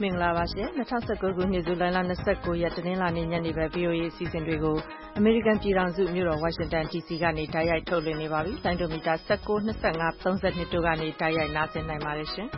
မင်္ဂလာပါရှင်2019ခုနှစ်ဇူလိုင်လ29ရက်တနင်္လာနေ့ညနေပဲ VOA အစီအစဉ်တွေကိုအမေရိကန်ပြည်ထောင်စုမြို့တော်ဝါရှင်တန် DC ကနေတိုက်ရိုက်ထုတ်လွှင့်နေပါပြီ။လိုင်းဒိုမီတာ19 25 32တို့ကနေတိုက်ရိုက်နားဆင်နိုင်ပါတယ်ရှင်။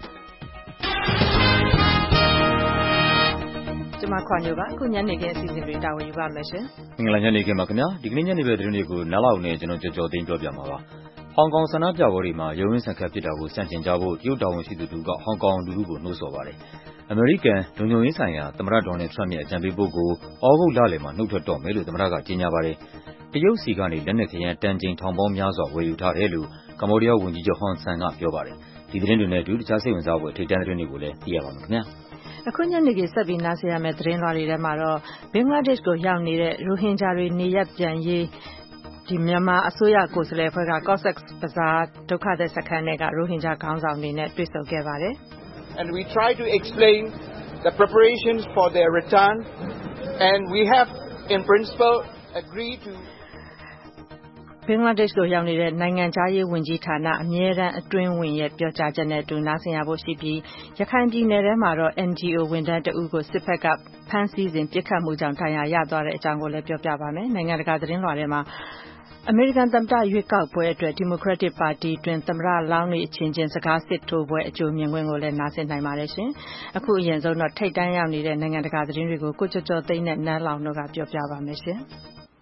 ကျွန်မခွာညိုပါအခုညနေခင်းအစီအစဉ်တွေတာဝန်ယူပါမယ်ရှင်။မင်္ဂလာညနေခင်းပါခင်ဗျာ။ဒီကနေ့ညနေပဲသတင်းတွေကိုနားလောက်နဲ့ကျွန်တော်ကြော်သိမ်းပြောပြမှာပါ။ဟောင်ကောင်ဆန္ဒပြပွဲတွေမှာရုန်းရင်းဆန်ခတ်ဖြစ်တာကိုစန့်ကျင်ကြဖို့တရုတ်တာဝန်ရှိသူတို့ကဟောင်ကောင်လူထုကိုနှိုးဆော်ပါတယ်။အမေရိကန်လုံခြုံရေးဆိုင်ရာသမ္မတဒေါ်နယ်ထရမ့်ရဲ့အကြံပေးပုဂ္ဂိုလ်ဩဂုတ်လလယ်မှာနှုတ်ထွက်တော့မယ်လို့သမ္မတကကြေညာပါတယ်။တရုတ်စီကနေလက်နက်ခဲယမ်းတန်ချိန်ထောင်ပေါင်းများစွာဝယ်ယူထားတယ်လို့ကမ္ဘောဒီးယားဝန်ကြီးချုပ်ဟွန်ဆန်ကပြောပါတယ်။ဒီသတင်းတွေနဲ့အတူတခြားစိတ်ဝင်စားဖို့ထိပ်တန်းသတင်းတွေကိုလည်းသိရပါမယ်ခင်ဗျာ။အခုညနေခင်းဆက်ပြီးနားဆင်ရမယ့်သတင်းလွှာတွေထဲမှာတော့ဘင်္ဂလားဒေ့ရှ်ကိုရောက်နေတဲ့ရိုဟင်ဂျာတွေနေရပ်ပြန်ရေးမြန်မာအစိုးရကိုယ်စားလှယ်အဖွဲ့က Cox's Bazar ဒုက္ခသည်စခန်းထဲကရိုဟင်ဂျာခေါင်းဆောင်တွေနဲ့တွေ့ဆုံခဲ့ပါတယ်။ And we try to explain the preparations for their return and we have in principle agreed to ဘင်္ဂလားဒေ့ရှ်ကိုရောက်နေတဲ့နိုင်ငံခြားရေးဝန်ကြီးဌာနအမြဲတမ်းအတွင်းဝင်ရဲ့ပြောကြားချက်နဲ့အတူနားဆင်ရဖို့ရှိပြီးရခိုင်ပြည်နယ်ထဲမှာတော့ NGO ဝန်ထမ်းတဦးကိုစစ်ဘက်ကဖမ်းဆီးစဉ်ပစ်ခတ်မှုကြောင့်ဒဏ်ရာရသွားတဲ့အကြောင်းကိုလည်းပြောပြပါမယ်။နိုင်ငံတကာသတင်းလွှာထဲမှာအမေရိကန်သမ္မတရွေးကောက်ပွဲအတွက်ဒီမိုကရက်တစ်ပါတီတွင်သမ္မတလောင်းတွေအချင်းချင်းစကားစစ်ထိုးပွဲအကြိုမြင်ကွင်းကိုလည်းနားဆင်နိုင်ပါတယ်ရှင်။အခုအရင်ဆုံးတော့ထိပ်တန်းရောက်နေတဲ့နိုင်ငံတကာသတင်းတွေကိုကိုကျော်ကျော်သိန်းနဲ့နန်းလောင်တို့ကပြောပြပါမယ်ရှင်။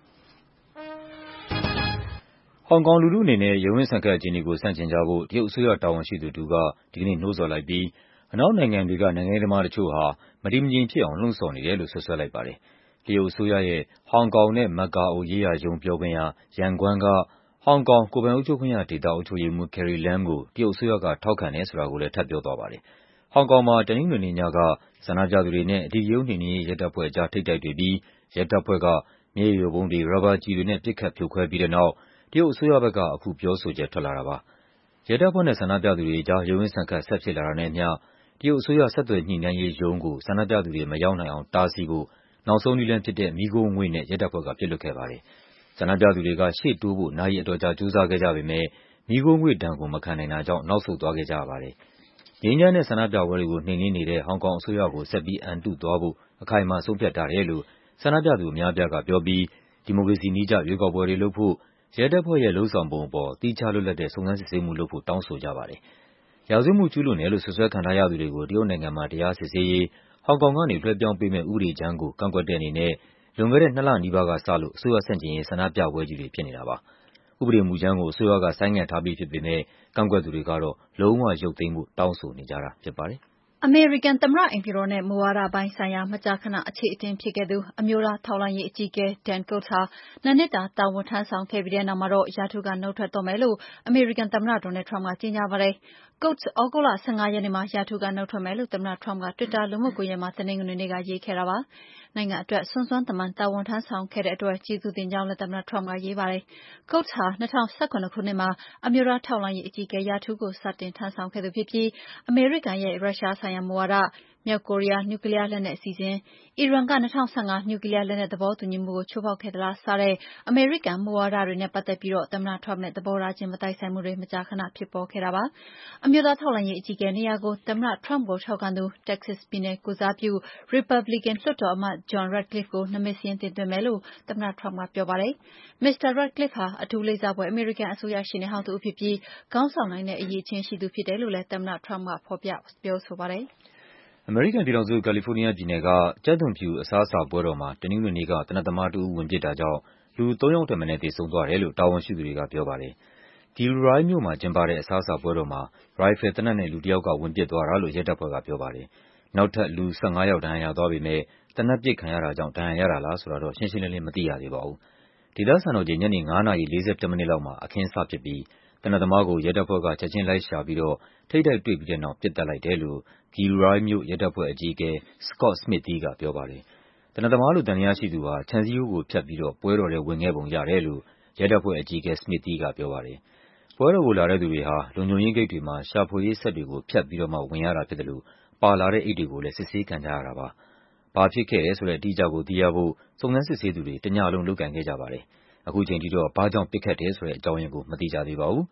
ဟောင်ကောင်လူထုအနေနဲ့ရုန်းရင်းဆန်ခတ်အခြေအနေကိုစန့်ကျင်ကြဖို့တရုတ်အစိုးရတာဝန်ရှိသူတို့ကဒီကနေ့နှိုးဆော်လိုက်ပြီးအနောက်နိုင်ငံတွေကနိုင်ငံရေးသမားတချို့ဟာမတည်မငြိမ်ဖြစ်အောင်လှုံ့ဆော်နေတယ်လို့ဆွဆွဲလိုက်ပါတယ်။တရုတ်အစိုးရရဲ့ဟောင်ကောင်နဲ့မကာအိုရေးရာရုံးပြောခွင့်ရယန်ဂွမ်းကဟောင်ကောင်ကိုယ်ပိုင်အုပ်ချုပ်ခွင့်ရဒေသအုပ်ချုပ်ရေးမှူး Carrie Lam ကိုတရုတ်အစိုးရကထောက်ခံတယ်ဆိုတာကိုလည်းထပ်ပြောသွားပါတယ်။ဟောင်ကောင်မှာတနင်္ဂနွေနေ့ညကဆန္ဒပြသူတွေနဲ့အဓိကရုဏ်းနှိမ်နင်းရေးရဲတပ်ဖွဲ့အကြားထိပ်တိုက်တွေ့ပြီးရဲတပ်ဖွဲ့ကမျက်ရည်ယိုဗုံးတွေ၊ရာဘာကျည်တွေနဲ့ပစ်ခတ်ဖြိုခွဲပြီးတဲ့နောက်တရုတ်အစိုးရဘက်ကအခုပြောဆိုချက်ထွက်လာတာပါ။ရဲတပ်ဖွဲ့နဲ့ဆန္ဒပြသူတွေအကြားရုန်းရင်းဆန်ခတ်ဆက်ဖြစ်လာတာနဲ့အမျှတရုတ်အစိုးရဆက်သွယ်ညှိနှိုင်းရေးရုံးကိုဆန္ဒပြသူတွေမရောက်နိုင်အောင်တားဆီးဖို့နောက်ဆုံးနည်းလမ်းဖြစ်တဲ့မီးခိုးငွေ့နဲ့ရဲတပ်ဖွဲ့ကပစ်လွှတ်ခဲ့ပါတယ်။ဆန္ဒပြသူတွေကရှေ့တိုးဖို့နာရီအတော်ကြာကြိုးစားခဲ့ကြပေမယ့်မီးခိုးငွေ့ဒဏ်ကိုမခံနိုင်တာကြောင့်နောက်ဆုတ်သွားခဲ့ကြရပါတယ်။ငြိမ်းချမ်းတဲ့ဆန္ဒပြပွဲတွေကိုနှိမ်နင်းနေတဲ့ဟောင်ကောင်အစိုးရကိုဆက်ပြီးအန်တုသွားဖို့အခိုင်အမာဆုံးဖြတ်ထားတယ်လို့ဆန္ဒပြသူအများအပြားကပြောပြီးဒီမိုကရေစီနည်းကျရွေးကောက်ပွဲတွေလုပ်ဖို့ရဲတပ်ဖွဲ့ရဲ့လုပ်ဆောင်ပုံအပေါ်သီးခြားလွတ်လပ်တဲ့စုံစမ်းစစ်ဆေးမှုလုပ်ဖို့တောင်းဆိုကြပါတယ်။ရာဇဝတ်မှုကျူးလွန်တယ်လို့စွပ်စွဲခံထားရသူတွေကိုတရုတ်နိုင်ငံမှာတရားစစ်ဆေးရေးဟောင်ကောင်ကနေလွှဲပြောင်းပေးမယ့်ဥပဒေကြမ်းကိုကန့်ကွက်တဲ့အနေနဲ့လွန်ခဲ့တဲ့2 လနီးပါးကစလို့အစိုးရဆန့်ကျင်ရေးဆန္ဒပြပွဲကြီးတွေဖြစ်နေတာပါ။ဥပဒေမူကြမ်းကိုအစိုးရကဆိုင်းငံ့ထားပြီးဖြစ်ပေမယ့်ကန့်ကွက်သူတွေကတော့လုံးဝရုပ်သိမ်းဖို့တောင်းဆိုနေကြတာဖြစ်ပါတယ်။အမေရိကန်သမ္မတအိမ်ဖြူတော်နဲ့မူဝါဒပိုင်းဆိုင်ရာမကြာခဏအခြေအတင်ဖြစ်ခဲ့သူအမျိုးသားထောက်လှမ်းရေးအကြီးအကဲ Dan Coats ဟာ2 နှစ်တာတာဝန်ထမ်းဆောင်ခဲ့ပြီးတဲ့နောက်မှာတော့ရာထူးကနုတ်ထွက်တော့မယ်လို့အမေရိကန်သမ္မတ Donald Trump ကကြေညာပါတယ်။ Coats သြဂုတ်လ15 ရက်နေ့မှာရာထူးကနုတ်ထွက်မယ်လို့သမ္မတ Trump က Twitter လူမှုကွန်ရက်မှာတနင်္ဂနွေနေ့ကရေးခဲ့တာပါ။နိုင်ငံအတွက်စွမ်းစွမ်းတမန်တာဝန်ထမ်းဆောင်ခဲ့တဲ့အတွက်ကျေးဇူးတင်ကြောင်းလည်းသမ္မတ Trump ကရေးပါတယ်။ Coats ဟာ2017 ခုနှစ်မှာအမျိုးသားထောက်လှမ်းရေးအကြီးအကဲရာထူးကိုစတင်ထမ်းဆောင်ခဲ့သူဖြစ်ပြီးအမေရိကန်ရဲ့ရုရှားဆိုင်ရာမူဝါဒ၊မြောက်ကိုရီးယားနျူကလီးယားလက်နက်အစီအစဉ်၊အီရန်က2015နျူကလီးယားလက်နက်သဘောတူညီမှုကိုချိုးဖောက်ခဲ့သလားစတဲ့အမေရိကန်မူဝါဒတွေနဲ့ပတ်သက်ပြီးသမ္မတ Trump နဲ့သဘောထားချင်းမတိုက်ဆိုင်မှုတွေမကြာခဏဖြစ်ပေါ်ခဲ့တာပါ။အမျိုးသားထောက်လှမ်းရေးအကြီးအကဲနေရာကိုသမ္မတ Trump ကိုထောက်ခံသူ Texas ပြည်နယ်ကိုယ်စားပြု Republican လွှတ်တော်အမတ် John Ratcliffe ကိုနာမည်စာရင်းတင်သွင်းမယ်လို့သမ္မတ Trump ကပြောပါတယ်။ Mr. Ratcliffe ဟာအထူးလေးစားဖွယ်အမေရိကန်အစိုးရရှေ့နေဟောင်းတဦးဖြစ်ပြီးခေါင်းဆောင်နိုင်တဲ့အရည်အချင်းရှိသူဖြစ်တယ်လို့လည်းသမ္မတ Trump ကဖော်ပြပြောဆိုပါတယ်။အမေရိကန်ပြည်ထောင်စု၊ကာလီဖိုးနီးယားပြည်နယ်ကကြက်သွန်ဖြူအစားအစာပွဲတော်မှာတနင်္ဂနွေနေ့ကသေနတ်သမားတဦးဝင်ပစ်တာကြောင့်လူ3 ယောက်ထက်မနည်းသေဆုံးသွားတယ်လို့တာဝန်ရှိသူတွေကပြောပါတယ်။ Gilroy မြို့မှာကျင်းပတဲ့အစားအစာပွဲတော်မှာရိုင်ဖယ်သေနတ်နဲ့လူတယောက်ကဝင်ပစ်သွားတာလို့ရဲတပ်ဖွဲ့ကပြောပါတယ်။နောက်ထပ်လူ15 ယောက်ဒဏ်ရာရသွားပေမယ့်သေနတ်ပစ်ခံရတာကြောင့်ဒဏ်ရာရတာလားဆိုတာတော့ရှင်းရှင်းလင်းလင်းမသိရသေးပါဘူး။ဒေသစံတော်ချိန်ညနေ 5:41 မိနစ်လောက်မှာအခင်းစဖြစ်ပြီးသေနတ်သမားကိုရဲတပ်ဖွဲ့ကချက်ချင်းလိုက်ရှာပြီးတော့ထိပ်တိုက်တွေ့ပြီးတဲ့နောက်ပစ်သတ်လိုက်တယ်လို့ Gilroy မြို့ရဲတပ်ဖွဲ့အကြီးအကဲ Scott Smithy ကပြောပါတယ်။သေနတ်သမားလို့သံသယရှိသူဟာခြံစည်းရိုးကိုဖြတ်ပြီးတော့ပွဲတော်ထဲဝင်ခဲ့ပုံရတယ်လို့ရဲတပ်ဖွဲ့အကြီးအကဲ Smithy ကပြောပါတယ်။ပွဲတော်ကိုလာတဲ့သူတွေဟာလုံခြုံရေးဂိတ်တွေမှာရှာဖွေရေးစက်တွေကိုဖြတ်ပြီးတော့မှဝင်ရတာဖြစ်သလိုပါလာတဲ့အိတ်တွေကိုလည်းစစ်ဆေးခံကြရတာပါ။ဘာဖြစ်ခဲ့တယ်ဆိုတဲ့အတိအကျကိုသိရဖို့စုံစမ်းစစ်ဆေးသူတွေတညလုံးလုပ်ကိုင်ခဲ့ကြပါတယ်။အခုချိန်ထိတော့ဘာကြောင့်ပစ်ခတ်တယ်ဆိုတဲ့အကြောင်းရင်းကိုမသိကြသေးပါဘူး။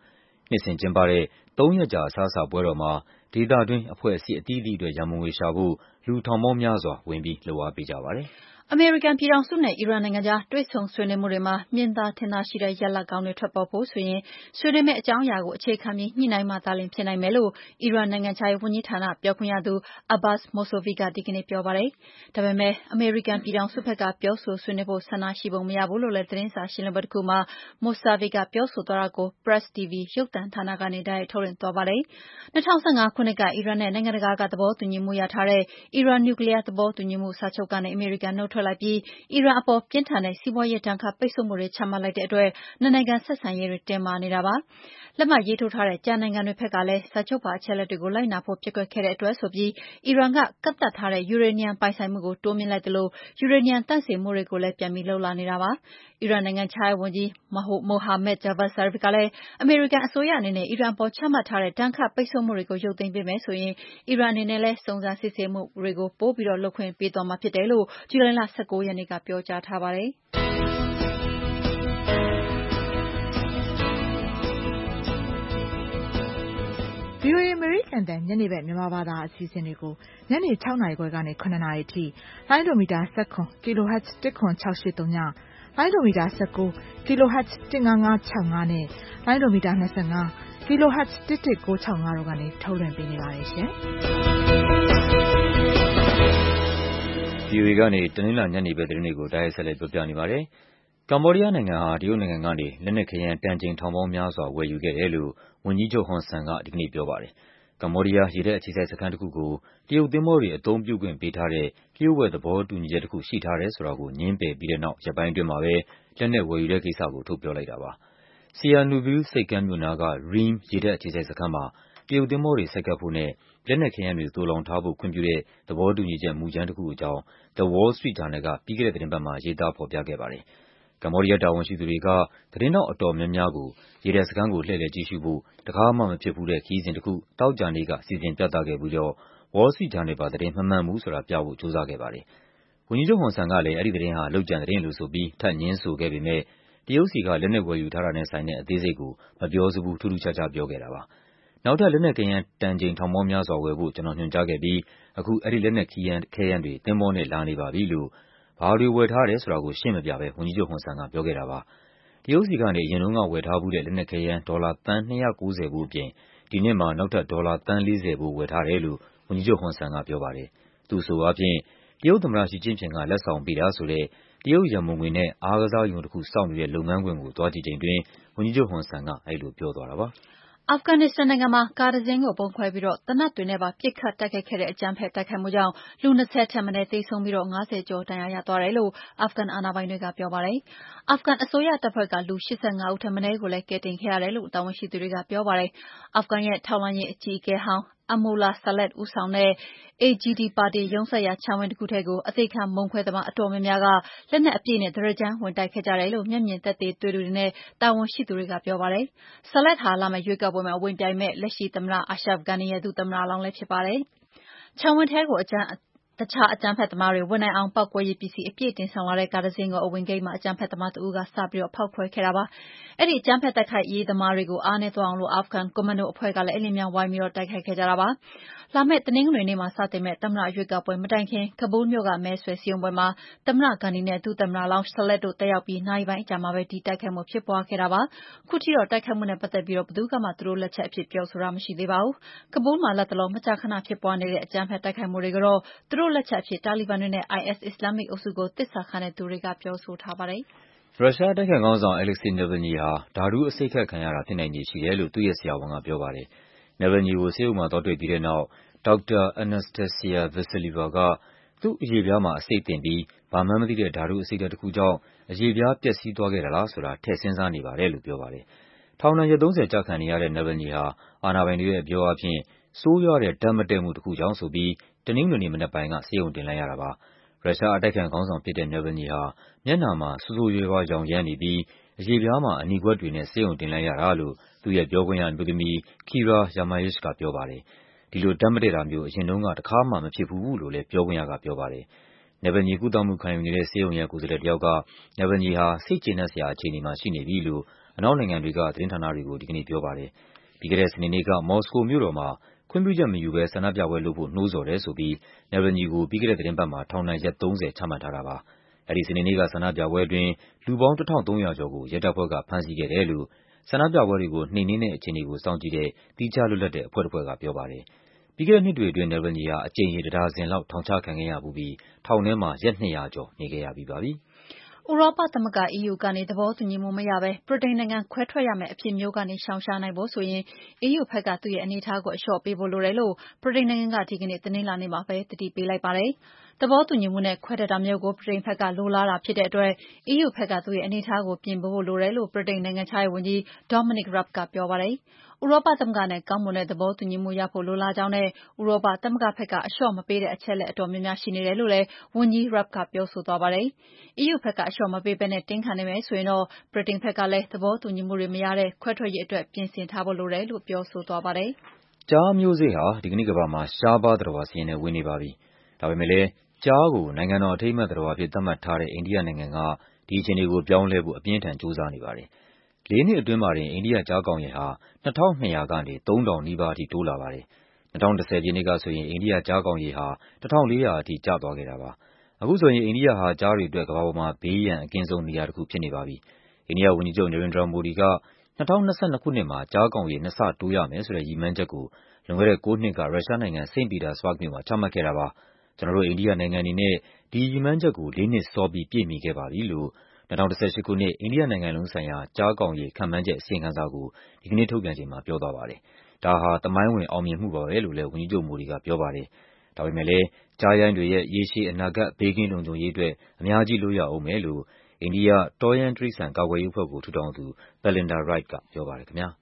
နှစ်စဉ်ကျင်းပတဲ့3 ရက်ကြာအစားအစာပွဲတော်မှာဒေသတွင်းအဖွဲ့အစည်းအသီးသီးအတွက်ရန်ပုံငွေရှာဖို့လူထောင်ပေါင်းများစွာဝင်ပြီးလှုပ်အားပေးကြပါတယ်။အမေရိကန်ပြည်ထောင်စုနဲ့အီရန်နိုင်ငံကြားတွေ့ဆုံဆွေးနွေးမှုတွေမှာမြင်သာထင်သာရှိတဲ့ရလဒ်ကောင်းတွေထွက်ပေါ်ဖို့ဆိုရင်ဆွေးနွေးမယ့်အကြောင်းအရာကိုအခြေခံပြီးညှိနှိုင်းမှသာလျှင်ဖြစ်နိုင်မယ်လို့အီရန်နိုင်ငံခြားရေးဝန်ကြီးဌာနပြောခွင့်ရသူ Abbas Mousavi ကဒီကနေ့ပြောပါတယ်။ဒါပေမဲ့အမေရိကန်ပြည်ထောင်စုဘက်ကပြောဆိုဆွေးနွေးဖို့ဆန္ဒရှိပုံမရဘူးလို့လည်းသတင်းစာရှင်းလင်းပွဲတခုမှာ Mousavi ကပြောဆိုသွားတာကို Press TV ရုပ်သံဌာနကနေတိုက်ရိုက်ထုတ်လွှင့်သွားပါတယ်။2015 ခုနှစ်ကအီရန်နဲ့နိုင်ငံတကာကသဘောတူညီမှုရထားတဲ့အီရန်နျူကလီးယားသဘောတူညီမှုစာချုပ်ကနေအမေရိကန်နုတ်ထွက်လိုက်ပြီးအီရန်အပေါ်ပြင်းထန်တဲ့စီးပွားရေးဒဏ်ခတ်ပိတ်ဆို့မှုတွေချမှတ်လိုက်တဲ့အတွက်နှစ်နိုင်ငံဆက်ဆံရေးတွေတင်းမာနေတာပါ။လက်မှတ်ရေးထိုးထားတဲ့ကျန်နိုင်ငံတွေဘက်ကလည်းစာချုပ်ပါအချက်အလက်တွေကိုလိုက်နာဖို့ပျက်ကွက်ခဲ့တဲ့အတွက်ဆိုပြီးအီရန်ကကန့်သတ်ထားတဲ့ယူရေနီယံပိုင်ဆိုင်မှုကိုတိုးမြှင့်လိုက်သလိုယူရေနီယံသန့်စင်မှုတွေကိုလည်းပြန်ပြီးလုပ်လာနေတာပါ။အီရန်နိုင်ငံခြားရေးဝန်ကြီး Mohammad Javad Zarif ကလည်းအမေရိကန်အစိုးရအနေနဲ့အီရန်အပေါ်ချမှတ်ထားတဲ့ဒဏ်ခတ်ပိတ်ဆို့မှုတွေကိုရုပ်သိမ်းပေးမယ်ဆိုရင်အီရန်အနေနဲ့လည်းစုံစမ်းစစ်ဆေးမှုတွေကိုပိုပြီးလုပ်ခွင့်ပေးသွားမှာဖြစ်တယ်လို့ဇူလိုင်လ 19 ရက်နေ့ကပြောကြားထားပါတယ်။ VOA အမေရိကန်တန်ညနေဘက်မြန်မာဘာသာအစီအစဉ်တွေကိုညနေ 6 နာရီခွဲကနေ 9 နာရီအထိလိုင်းဒိုမီတာ17 kHz 10683ညလိုင်းဒိုမီတာ19 kHz 15565နဲ့လိုင်းဒိုမီတာ25 kHz 11965တို့ကနေထုတ်လွှင့်ပေးနေပါတယ်ရှင်။ VOA ကနေတနင်္လာညနေဘက်သတင်းတွေကိုတိုက်ရိုက်ဆက်လက်ပြောပြနေပါတယ်။ကမ္ဘောဒီးယားနိုင်ငံဟာတရုတ်နိုင်ငံကနေလက်နက်ခဲယမ်းတန်ချိန်ထောင်ပေါင်းများစွာဝယ်ယူခဲ့တယ်လို့ဝန်ကြီးချုပ်ဟွန်ဆန်ကဒီကနေ့ပြောပါတယ်။ကမ္ဘောဒီးယားရေတပ်အခြေစိုက်စခန်းတစ်ခုကိုတရုတ်သင်္ဘောတွေအသုံးပြုခွင့်ပေးထားတဲ့လျှို့ဝှက်သဘောတူညီချက်တစ်ခုရှိထားတယ်ဆိုတာကိုငြင်းပယ်ပြီးတဲ့နောက်ရက်ပိုင်းအတွင်းမှာပဲလက်နက်ဝယ်ယူတဲ့ကိစ္စကိုထုတ်ပြောလိုက်တာပါ။ Sihanoukville ဆိပ်ကမ်းမြို့နားက Ream ရေတပ်အခြေစိုက်စခန်းမှာတရုတ်သင်္ဘောတွေဆိုက်ကပ်ဖို့နဲ့လက်နက်ခဲယမ်းတွေသိုလှောင်ထားဖို့ခွင့်ပြုတဲ့သဘောတူညီချက်မူကြမ်းတစ်ခုအကြောင်း The Wall Street ဂျာနယ်ကပြီးခဲ့တဲ့သီတင်းပတ်မှာရေးသားဖော်ပြခဲ့ပါတယ်။ကမ္ဘောဒီးယားတာဝန်ရှိသူတွေကသတင်းထောက်အတော်များများကိုရေတပ်စခန်းကိုလှည့်လည်ကြည့်ရှုဖို့တခါမှမဖြစ်ဖူးတဲ့ခရီးစဉ်တစ်ခုသောကြာနေ့ကစီစဉ်ပြသခဲ့ပြီးတော့ Wall Street ဂျာနယ်ပါသတင်းမမှန်ဘူးဆိုတာပြဖို့ကြိုးစားခဲ့ပါတယ်။ဝန်ကြီးချုပ်ဟွန်ဆန်ကလည်းအဲဒီသတင်းဟာလုပ်ကြံသတင်းလို့ဆိုပြီးထပ်ငြင်းဆိုခဲ့ပေမဲ့တရုတ်ဆီကလက်နက်ဝယ်ယူထားတာနဲ့ဆိုင်တဲ့အသေးစိတ်ကိုမပြောစဖူးထူးထူးခြားခြားပြောခဲ့တာပါ။နောက်ထပ်လက်နက်ခဲယမ်းတန်ချိန်ထောင်ပေါင်းများစွာဝယ်ဖို့ကျွန်တော်ညွှန်ကြားခဲ့ပြီးအခုအဲဒီလက်နက်ခဲယမ်းတွေသင်္ဘောနဲ့လာနေပါပြီလို့ဘာတွေဝယ်ထားတယ်ဆိုတာကိုရှင်းမပြဘဲဝန်ကြီးချုပ်ဟွန်ဆန်ကပြောခဲ့တာပါ။တရုတ်ဆီကနေအရင်တုန်းကဝယ်ထားဖူးတဲ့လက်နက်ခဲယမ်းဒေါ်လာသန်း290ဖိုးအပြင်ဒီနှစ်မှာနောက်ထပ်ဒေါ်လာသန်း40ဖိုးဝယ်ထားတယ်လို့ဝန်ကြီးချုပ်ဟွန်ဆန်ကပြောပါတယ်။သူ့အဆိုအားဖြင့်တရုတ်သမ္မတရှီကျင့်ဖျင်ကလက်ဆောင်ပေးတာဆိုတဲ့တရုတ်ရန်ပုံငွေနဲ့အားကစားရုံတစ်ခုစောင့်နေတဲ့လုပ်ငန်းခွင်ကိုသွားကြည့်ချိန်တွင်ဝန်ကြီးချုပ်ဟွန်ဆန်ကအဲဒီလိုပြောသွားတာပါ။အာဖဂန်နစ္စတန်နိုင်ငံမှာကားတစ်စင်းကိုဗုံးခွဲပြီးသေနတ်တွေနဲ့ပါပစ်ခတ်တိုက်ခိုက်ခဲ့တဲ့အကြမ်းဖက်တိုက်ခိုက်မှုကြောင့်လူ 20 ထက်မနည်းသေဆုံးပြီး50 ကျော်ဒဏ်ရာရသွားတယ်လို့အာဖဂန်အာဏာပိုင်တွေကပြောပါတယ်။အာဖဂန်အစိုးရတပ်ဖွဲ့ကလူ 85 ဦးထက်မနည်းကိုလည်းကယ်တင်ခဲ့ရတယ်လို့တာဝန်ရှိသူတွေကပြောပါတယ်။အာဖဂန်ရဲ့ထောက်လှမ်းရေးအကြီးအကဲဟောင်း Amurlah Saleh ဦးဆောင်တဲ့ AGT ပါတီရုံးစိုက်ရာခြံဝင်းတစ်ခုထဲကိုအသေခံဗုံးခွဲသမားအတော်များများကလက်နက်အပြည့်နဲ့တရကြမ်းဝင်တိုက်ခဲ့ကြတယ်လို့မျက်မြင်သက်သေတွေ့သူတွေနဲ့တာဝန်ရှိသူတွေကပြောပါတယ်။ Saleh ဟာလာမယ့်ရွေးကောက်ပွဲမှာဝင်ပြိုင်မယ့်လက်ရှိသမ္မတ Ashraf Ghani ရဲ့ဒုသမ္မတလောင်းလည်းဖြစ်ပါတယ်။ခြံဝင်းထဲကိုတခြားအကြမ်းဖက်သမားတွေဝင်နိုင်အောင်ပေါက်ကွဲရေးပစ္စည်းအပြည့်တင်ဆောင်လာတဲ့ကားတစ်စင်းကိုအဝင်ဂိတ်မှာအကြမ်းဖက်သမားတစ်ဦးကစပြီးဖောက်ခွဲခဲ့တာပါ။အဲဒီအကြမ်းဖက်တိုက်ခိုက်ရေးသမားတွေကိုအားနည်းသွားအောင်အာဖဂန်ကွန်မန်ဒိုအဖွဲ့ကလည်းအလျင်အမြန်ဝိုင်းပြီးတိုက်ခိုက်ခဲ့ကြတာပါ။လာမယ့်တနင်္ဂနွေနေ့မှာစတင်မယ့်သမ္မတရွေးကောက်ပွဲမတိုင်ခင်ကဘူးလ်မြို့ကမဲဆွယ်စည်းရုံးပွဲမှာသမ္မတ Ghani နဲ့ဒုသမ္မတလောင်း Saleh တို့တက်ရောက်ပြီးနာရီပိုင်းအကြာမှာပဲဒီတိုက်ခိုက်မှုဖြစ်ပွားခဲ့တာပါ။ခုထိတော့တိုက်ခိုက်မှုနဲ့ပတ်သက်ပြီးဘယ်သူကမှသူတို့လက်ချက်အဖြစ်ပြောဆိုတာမရှိသေးပါဘူး။ကဘူးလ်မှာလတ်တလောမကြာခဏဖြစ်ပွားနေတဲ့အကြမ်းဖက်တိုက်ခိုက်မှုတွေကိုတော့သူတို့လက်ချက်အဖြစ်တာလီဘန်တွေနဲ့ IS အစ္စလာမ်မစ်အုပ်စုကိုသစ္စာခံတဲ့သူတွေကပြောဆိုထားပါတယ်။ရုရှားအတိုက်အခံခေါင်းဆောင် Alexei Navalny ဟာဓာတုအဆိပ်ခတ်ခံရတာဖြစ်နိုင်ခြေရှိတယ်လို့သူ့ရဲ့ဆရာဝန်ကပြောပါတယ်။ Navalny ကိုဆေးရုံမှာသွားတွေ့ပြီးတဲ့နောက်ဒေါက်တာ Anastasia Vasilyeva ကသူ့အရေပြားမှာအဆိပ်သင့်ပြီးဘာမှန်းမသိတဲ့ဓာတုအဆိပ်ဓာတ်တစ်ခုကြောင့်အရေပြားပျက်စီးသွားခဲ့တာလားဆိုတာထည့်စဉ်းစားနေပါတယ်လို့ပြောပါတယ်။ထောင်ဒဏ်ရက် 30 ကျခံနေရတဲ့ Navalny ဟာအာဏာပိုင်တွေရဲ့အပြောအားဖြင့်ဆိုးရွားတဲ့ဓာတ်မတည့်မှုတစ်ခုကြောင့်ဆိုပြီးတနင်္ဂနွေနေ့မနက်ပိုင်းကဆေးရုံတင်လိုက်ရတာပါ။ရုရှားအတိုက်အခံခေါင်းဆောင်ဖြစ်တဲ့ Navalny ဟာမျက်နှာမှာဆိုးဆိုးရွားရွားယောင်ယမ်းနေပြီးအရေပြားမှာအနီကွက်တွေနဲ့ဆေးရုံတင်လိုက်ရတာလို့သူ့ရဲ့ပြောခွင့်ရအမျိုးသမီး Kira Yarmysh ကပြောပါတယ်။ဒီလိုဓာတ်မတည့်တာမျိုးအရင်တုန်းကတခါမှမဖြစ်ဖူးဘူးလို့လည်းပြောခွင့်ရကပြောပါတယ်။ Navalny ကုသမှုခံယူနေတဲ့ဆေးရုံရဲ့ကိုယ်စားလှယ်တစ်ယောက်က Navalny ဟာစိတ်ကျေနပ်စရာအခြေအနေမှာရှိနေပြီလို့အနောက်နိုင်ငံတွေကသတင်းဌာနတွေကိုဒီကနေ့ပြောပါတယ်။ပြီးခဲ့တဲ့စနေနေ့ကမော်စကိုမြို့တော်မှာခွင့်ပြုချက်မယူဘဲဆန္ဒပြပွဲလုပ်ဖို့နှိုးဆော်တယ်ဆိုပြီး Navalny ကိုပြီးခဲ့တဲ့သီတင်းပတ်မှာထောင်ဒဏ်ရက် 30 ချမှတ်ထားတာပါ။ အဲဒီစနေနေ့ကဆန္ဒပြပွဲအတွင်း လူပေါင်း 1,300 ကျော်ကိုရဲတပ်ဖွဲ့ကဖမ်းဆီးခဲ့တယ်လို့ ဆန္ဒပြပွဲတွေကိုနှိမ်နင်းတဲ့အခြေအနေကိုစောင့်ကြည့်တဲ့သီးခြားလွတ်လပ်တဲ့အဖွဲ့တဖွဲ့ကပြောပါတယ်။ ပြီးခဲ့တဲ့နှစ်တွေအတွင်း Navalny ဟာအကြိမ်ရေ 1 ဒါဇင်လောက်ထောင်ချခံခဲ့ရဖူးပြီး ထောင်ထဲမှာရက် 200 ကျော်နေခဲ့ရပြီးပါပြီ။ဥရောပသမဂ္ဂ EU ကနေသဘောတူညီမှုမရဘဲဗြိတိန်နိုင်ငံခွဲထွက်ရမယ့်အဖြစ်မျိုးကနေရှောင်ရှားနိုင်ဖို့ဆိုရင် EU ဘက်ကသူ့ရဲ့အနေအထားကိုအလျှော့ပေးဖို့လိုတယ်လို့ဗြိတိန်နိုင်ငံကဒီကနေ့တနင်္လာနေ့မှာပဲသတိပေးလိုက်ပါတယ်။သဘောတူညီမှုနဲ့ခွဲထွက်တာမျိုးကိုဗြိတိန်ဘက်ကလိုလားတာဖြစ်တဲ့အတွက် EU ဘက်ကသူ့ရဲ့အနေအထားကိုပြင်ဖို့လိုတယ်လို့ဗြိတိန်နိုင်ငံခြားရေးဝန်ကြီး Dominic Raab ကပြောပါတယ်။ဥရောပသမဂ္ဂနဲ့ကောင်းမွန်တဲ့သဘောတူညီမှုရဖို့လိုလားကြောင်းနဲ့ဥရောပသမဂ္ဂဘက်ကအလျှော့မပေးတဲ့အချက်အလက်အတော်များများရှိနေတယ်လို့လည်းဝန်ကြီး Raab ကပြောဆိုသွားပါတယ်။ EU ဘက်ကအလျှော့မပေးဘဲတင်းခံနေမယ်ဆိုရင်တော့ဗြိတိန်ဘက်ကလည်းသဘောတူညီမှုတွေမရတဲ့ခွဲထွက်ရေးအတွက်ပြင်ဆင်ထားဖို့လိုတယ်လို့ပြောဆိုသွားပါတယ်။ကျားမျိုးစိတ်ဟာဒီကနေ့ကမ္ဘာမှာရှားပါးသတ္တဝါစာရင်းထဲဝင်နေပါပြီ။ဒါပေမဲ့လည်းကျားကိုနိုင်ငံတော်အထိမ်းအမှတ်သတ္တဝါအဖြစ်သတ်မှတ်ထားတဲ့အိန္ဒိယနိုင်ငံကဒီအခြေအနေကိုပြောင်းလဲဖို့အပြင်းအထန်ကြိုးစားနေပါတယ်။ 4 နှစ်အတွင်းမှာတင်အိန္ဒိယကျားကောင်ရေဟာ 2,200 ကနေ 3,000 နီးပါးအထိတိုးလာပါတယ်။ 2010 ပြည့်နှစ်ကဆိုရင်အိန္ဒိယကျားကောင်ရေဟာ 1,400 အထိကျသွားခဲ့တာပါ။ အခုဆိုရင်အိန္ဒိယဟာကျားတွေအတွက်ကမ္ဘာပေါ်မှာဘေးရန်အကင်းဆုံးနေရာတခုဖြစ်နေပါပြီ။ အိန္ဒိယဝန်ကြီးချုပ် Narendra Modi က 2022 ခုနှစ်မှာကျားကောင်ရေ 2 ဆတိုးရမယ်ဆိုတဲ့ရည်မှန်းချက်ကိုလွန်ခဲ့တဲ့ 9 နှစ်ကရုရှားနိုင်ငံ၊ စိန့်ပီတာစဘာ့ဂ်မြို့မှာချမှတ်ခဲ့တာပါ။ ကျနော်တို့အိန္ဒိယနိုင်ငံအနေနဲ့ဒီရည်မှန်းချက်ကို 4 နှစ်စောပြီးပြည့်မီခဲ့ပါပြီလို့ 2018 ခုနှစ်အိန္ဒိယနိုင်ငံလုံးဆိုင်ရာကျားကောင်ရေခန့်မှန်းချက်အစီရင်ခံစာကိုဒီကနေ့ထုတ်ပြန်ချိန်မှာပြောသွားပါတယ်။ ဒါဟာသမိုင်းဝင်အောင်မြင်မှုပါပဲလို့လည်းဝန်ကြီးချုပ် Modi ကပြောပါတယ်။ ဒါပေမဲ့လည်းကျားရိုင်းတွေရဲ့ရေရှည်အနာဂတ်ဘေးကင်းလုံခြုံရေးအတွက်အများကြီးလုပ်ရဦးမယ်လို့ အိန္ဒိယတောရိုင်းတိရစ္ဆာန်ကာကွယ်ရေးအဖွဲ့ကိုထူထောင်သူ Belinda Wright ကပြောပါတယ်ခင်ဗျာ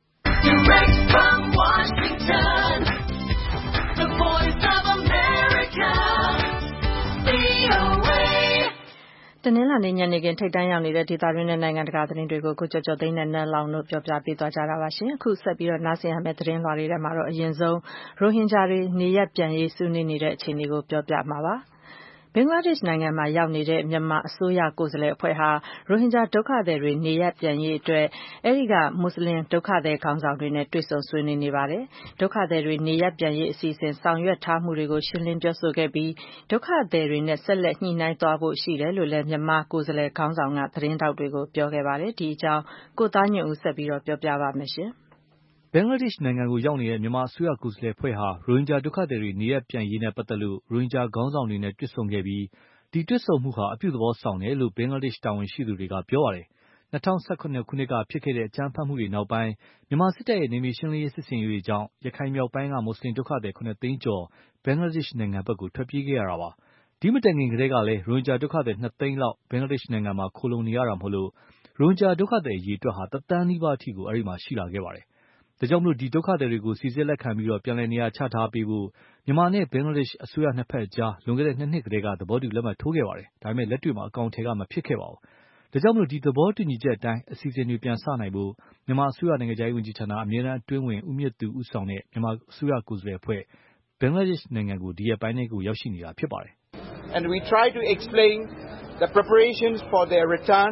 တနင်္လာနေ့ညနေခင်းထိပ်တန်းရောက်နေတဲ့ဒေသတွင်းနဲ့နိုင်ငံတကာသတင်းတွေကိုကိုကျော်ကျော်သိန်းနဲ့နန်းလောင်တို့ပြောပြပေးသွားကြတာပါရှင်။အခုဆက်ပြီးနားဆင်ရမယ့်သတင်းလွှာတွေထဲမှာတော့အရင်ဆုံးရိုဟင်ဂျာတွေနေရပ်ပြန်ရေးဆွေးနွေးနေတဲ့အခြေအနေကိုပြောပြမှာပါ။ဘင်္ဂလားဒေ့ရှ်နိုင်ငံမှာရောက်နေတဲ့မြန်မာအစိုးရကိုယ်စားလှယ်အဖွဲ့ဟာရိုဟင်ဂျာဒုက္ခသည်တွေနေရပ်ပြန်ရေးအတွက်အဲဒီကမွတ်ဆလင်ဒုက္ခသည်ခေါင်းဆောင်တွေနဲ့တွေ့ဆုံဆွေးနွေးနေပါတယ်။ဒုက္ခသည်တွေနေရပ်ပြန်ရေးအစီအစဉ်ဆောင်ရွက်ထားမှုတွေကိုရှင်းလင်းပြောဆိုခဲ့ပြီးဒုက္ခသည်တွေနဲ့ဆက်လက်ညှိနှိုင်းသွားဖို့ရှိတယ်လို့လည်းမြန်မာကိုယ်စားလှယ်ခေါင်းဆောင်ကသတင်းထောက်တွေကိုပြောခဲ့ပါတယ်။ဒီအကြောင်းကိုသားညွန့်ဦးဆက်ပြီးပြောပြပါမယ်ရှင်။ဘင်္ဂလားဒေ့ရှ်နိုင်ငံကိုရောက်နေတဲ့မြန်မာအစိုးရကိုယ်စားလှယ်အဖွဲ့ဟာရိုဟင်ဂျာဒုက္ခသည်တွေနေရပ်ပြန်ရေးနဲ့ပတ်သက်လို့ရိုဟင်ဂျာခေါင်းဆောင်တွေနဲ့တွေ့ဆုံခဲ့ပြီးဒီတွေ့ဆုံမှုဟာအပြုသဘောဆောင်တယ်လို့ဘင်္ဂလားဒေ့ရှ်တာဝန်ရှိသူတွေကပြောပါတယ်။2017 ခုနှစ်ကဖြစ်ခဲ့တဲ့အကြမ်းဖက်မှုတွေနောက်ပိုင်းမြန်မာစစ်တပ်ရဲ့နယ်မြေရှင်းလင်းရေးစစ်ဆင်ရေးတွေကြောင့်ရခိုင်မြောက်ပိုင်းကမွတ်ဆလင်ဒုက္ခသည် 7 သိန်းကျော်ဘင်္ဂလားဒေ့ရှ်နိုင်ငံဘက်ထွက်ပြေးခဲ့ရတာပါ။ဒီမတိုင်ခင်ကတည်းကလည်းရိုဟင်ဂျာဒုက္ခသည် 2 သိန်းလောက်ဘင်္ဂလားဒေ့ရှ်နိုင်ငံမှာခိုလှုံနေရတာမို့ရိုဟင်ဂျာဒုက္ခသည်အရေအတွက်ဟာ1 သန်းနီးပါးအထိအဲဒီမှာရှိလာခဲ့ပါတယ်။ဒါကြောင့်ဒီဒုက္ခသည်တွေကိုစိစစ်လက်ခံပြီးပြန်လည်နေရာချထားပေးဖို့မြန်မာနဲ့ဘင်္ဂလားဒေ့ရှ်အစိုးရနှစ်ဘက်ကြားလွန်ခဲ့တဲ့ 2 နှစ်ကတည်းကသဘောတူလက်မှတ်ထိုးခဲ့ပါတယ်။ဒါပေမဲ့လက်တွေ့မှာအကောင်အထည်မဖြစ်ခဲ့ပါဘူး။ဒါကြောင့်ဒီသဘောတူညီချက်အတိုင်းအစီအစဉ်တွေပြန်စနိုင်ဖို့မြန်မာအစိုးရနိုင်ငံခြားရေးဝန်ကြီးဌာနအမြဲတမ်းအတွင်းဝန်ဦးမြင့်သူဦးဆောင်တဲ့မြန်မာအစိုးရကိုယ်စားလှယ်အဖွဲ့ဘင်္ဂလားဒေ့ရှ်နိုင်ငံကိုဒီရက်ပိုင်းထဲရောက်ရှိနေတာဖြစ်ပါတယ်။ And we try to explain the preparations for their return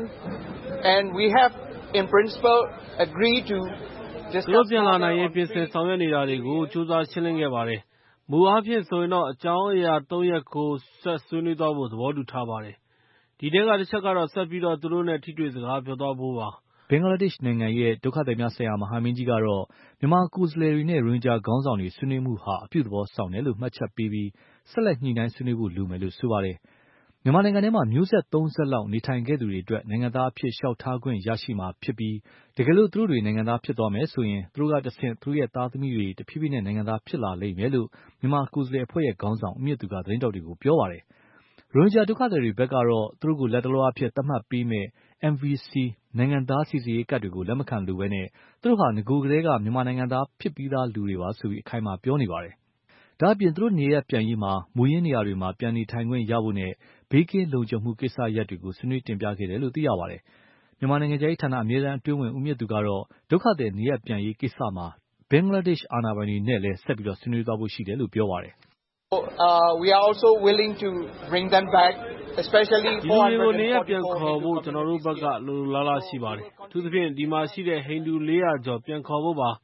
and we have in principle agreed to discuss ပြန်လာနိုင်ရေးပြင်ဆင်ဆောင်ရွက်နေတာတွေကိုစူးစမ်းရှင်းလင်းခဲ့ပါတယ်။မူအားဖြင့်ဆိုရင်တော့အကြောင်းအရာ 3 ရပ်ကိုဆက်ဆွေးနွေးသွားဖို့သဘောတူထားပါတယ်။ဒီထဲကတစ်ချက်ကတော့ဆက်ပြီးသူတို့နဲ့ထိတွေ့စကားပြောသွားဖို့ပါ။ဘင်္ဂလားဒေ့ရှ်နိုင်ငံရဲ့ဒုက္ခသည်များဆိုင်ရာမဟာမင်းကြီးကတော့မြန်မာကိုယ်စားလှယ်တွေနဲ့ရိုဟင်ဂျာခေါင်းဆောင်တွေဆွေးနွေးမှုဟာအပြုသဘောဆောင်တယ်လို့မှတ်ချက်ပေးပြီးဆက်လက်ညှိနှိုင်းဆွေးနွေးဖို့လိုမယ်လို့ဆိုပါတယ်။မြန်မာနိုင်ငံထဲမှာမျိုးဆက် 3 ဆက်လောက်နေထိုင်ခဲ့သူတွေအတွက်နိုင်ငံသားအဖြစ်လျှောက်ထားခွင့်ရရှိမှာဖြစ်ပြီးတကယ်လို့သူတို့တွေနိုင်ငံသားဖြစ်သွားမယ်ဆိုရင်သူတို့ကတဆင့်သူတို့သားသမီးတွေတဖြည်းဖြည်းနိုင်ငံသားဖြစ်လာလိမ့်မယ်လို့မြန်မာကိုယ်စားလှယ်အဖွဲ့ခေါင်းဆောင်ဦးမြင့်သူကသတင်းထောက်တွေကိုပြောပါတယ်။ရိုဟင်ဂျာဒုက္ခသည်တွေဘက်ကတော့သူတို့ကိုလတ်တလောအားဖြင့်သတ်မှတ်ပေးမယ့် MVC နိုင်ငံသားစိစစ်ရေးကဒ်တွေကိုလက်မခံလိုဘဲသူတို့ဟာနဂိုကတည်းကမြန်မာနိုင်ငံသားဖြစ်ပြီးသားလူတွေပါဆိုပြီးအခိုင်အမာပြောနေပါတယ်။ဒါ့အပြင်သူတို့နေရပ်ပြန်ရေးမှာမူရင်းနေရာတွေမှာပြန်နေထိုင်ခွင့်ရဖို့နဲ့ဘေးကင်းလုံခြုံမှုကိစ္စရပ်တွေကိုဆွေးနွေးတင်ပြခဲ့တယ်လို့သိရပါတယ်။မြန်မာနိုင်ငံခြားရေးဌာနအမြဲတမ်းအတွင်းဝန်ဦးမြင့်သူကတော့ဒုက္ခသည်နေရပ်ပြန်ရေးကိစ္စမှာဘင်္ဂလားဒေ့ရှ်အာဏာပိုင်တွေနဲ့လည်းဆက်ပြီးဆွေးနွေးသွားဖို့ရှိတယ်လို့ပြောပါတယ်။ We are also willing to bring them back especially 400ကိုနေရပ်ပြန်ခေါ်ဖို့ကျွန်တော်တို့ဘက်ကလိုလားရှိပါတယ်။အထူးသဖြင့်ဒီမှာရှိတဲ့ဟိန္ဒူ400ကျော်ပြန်ခေါ်ဖို့ပါ။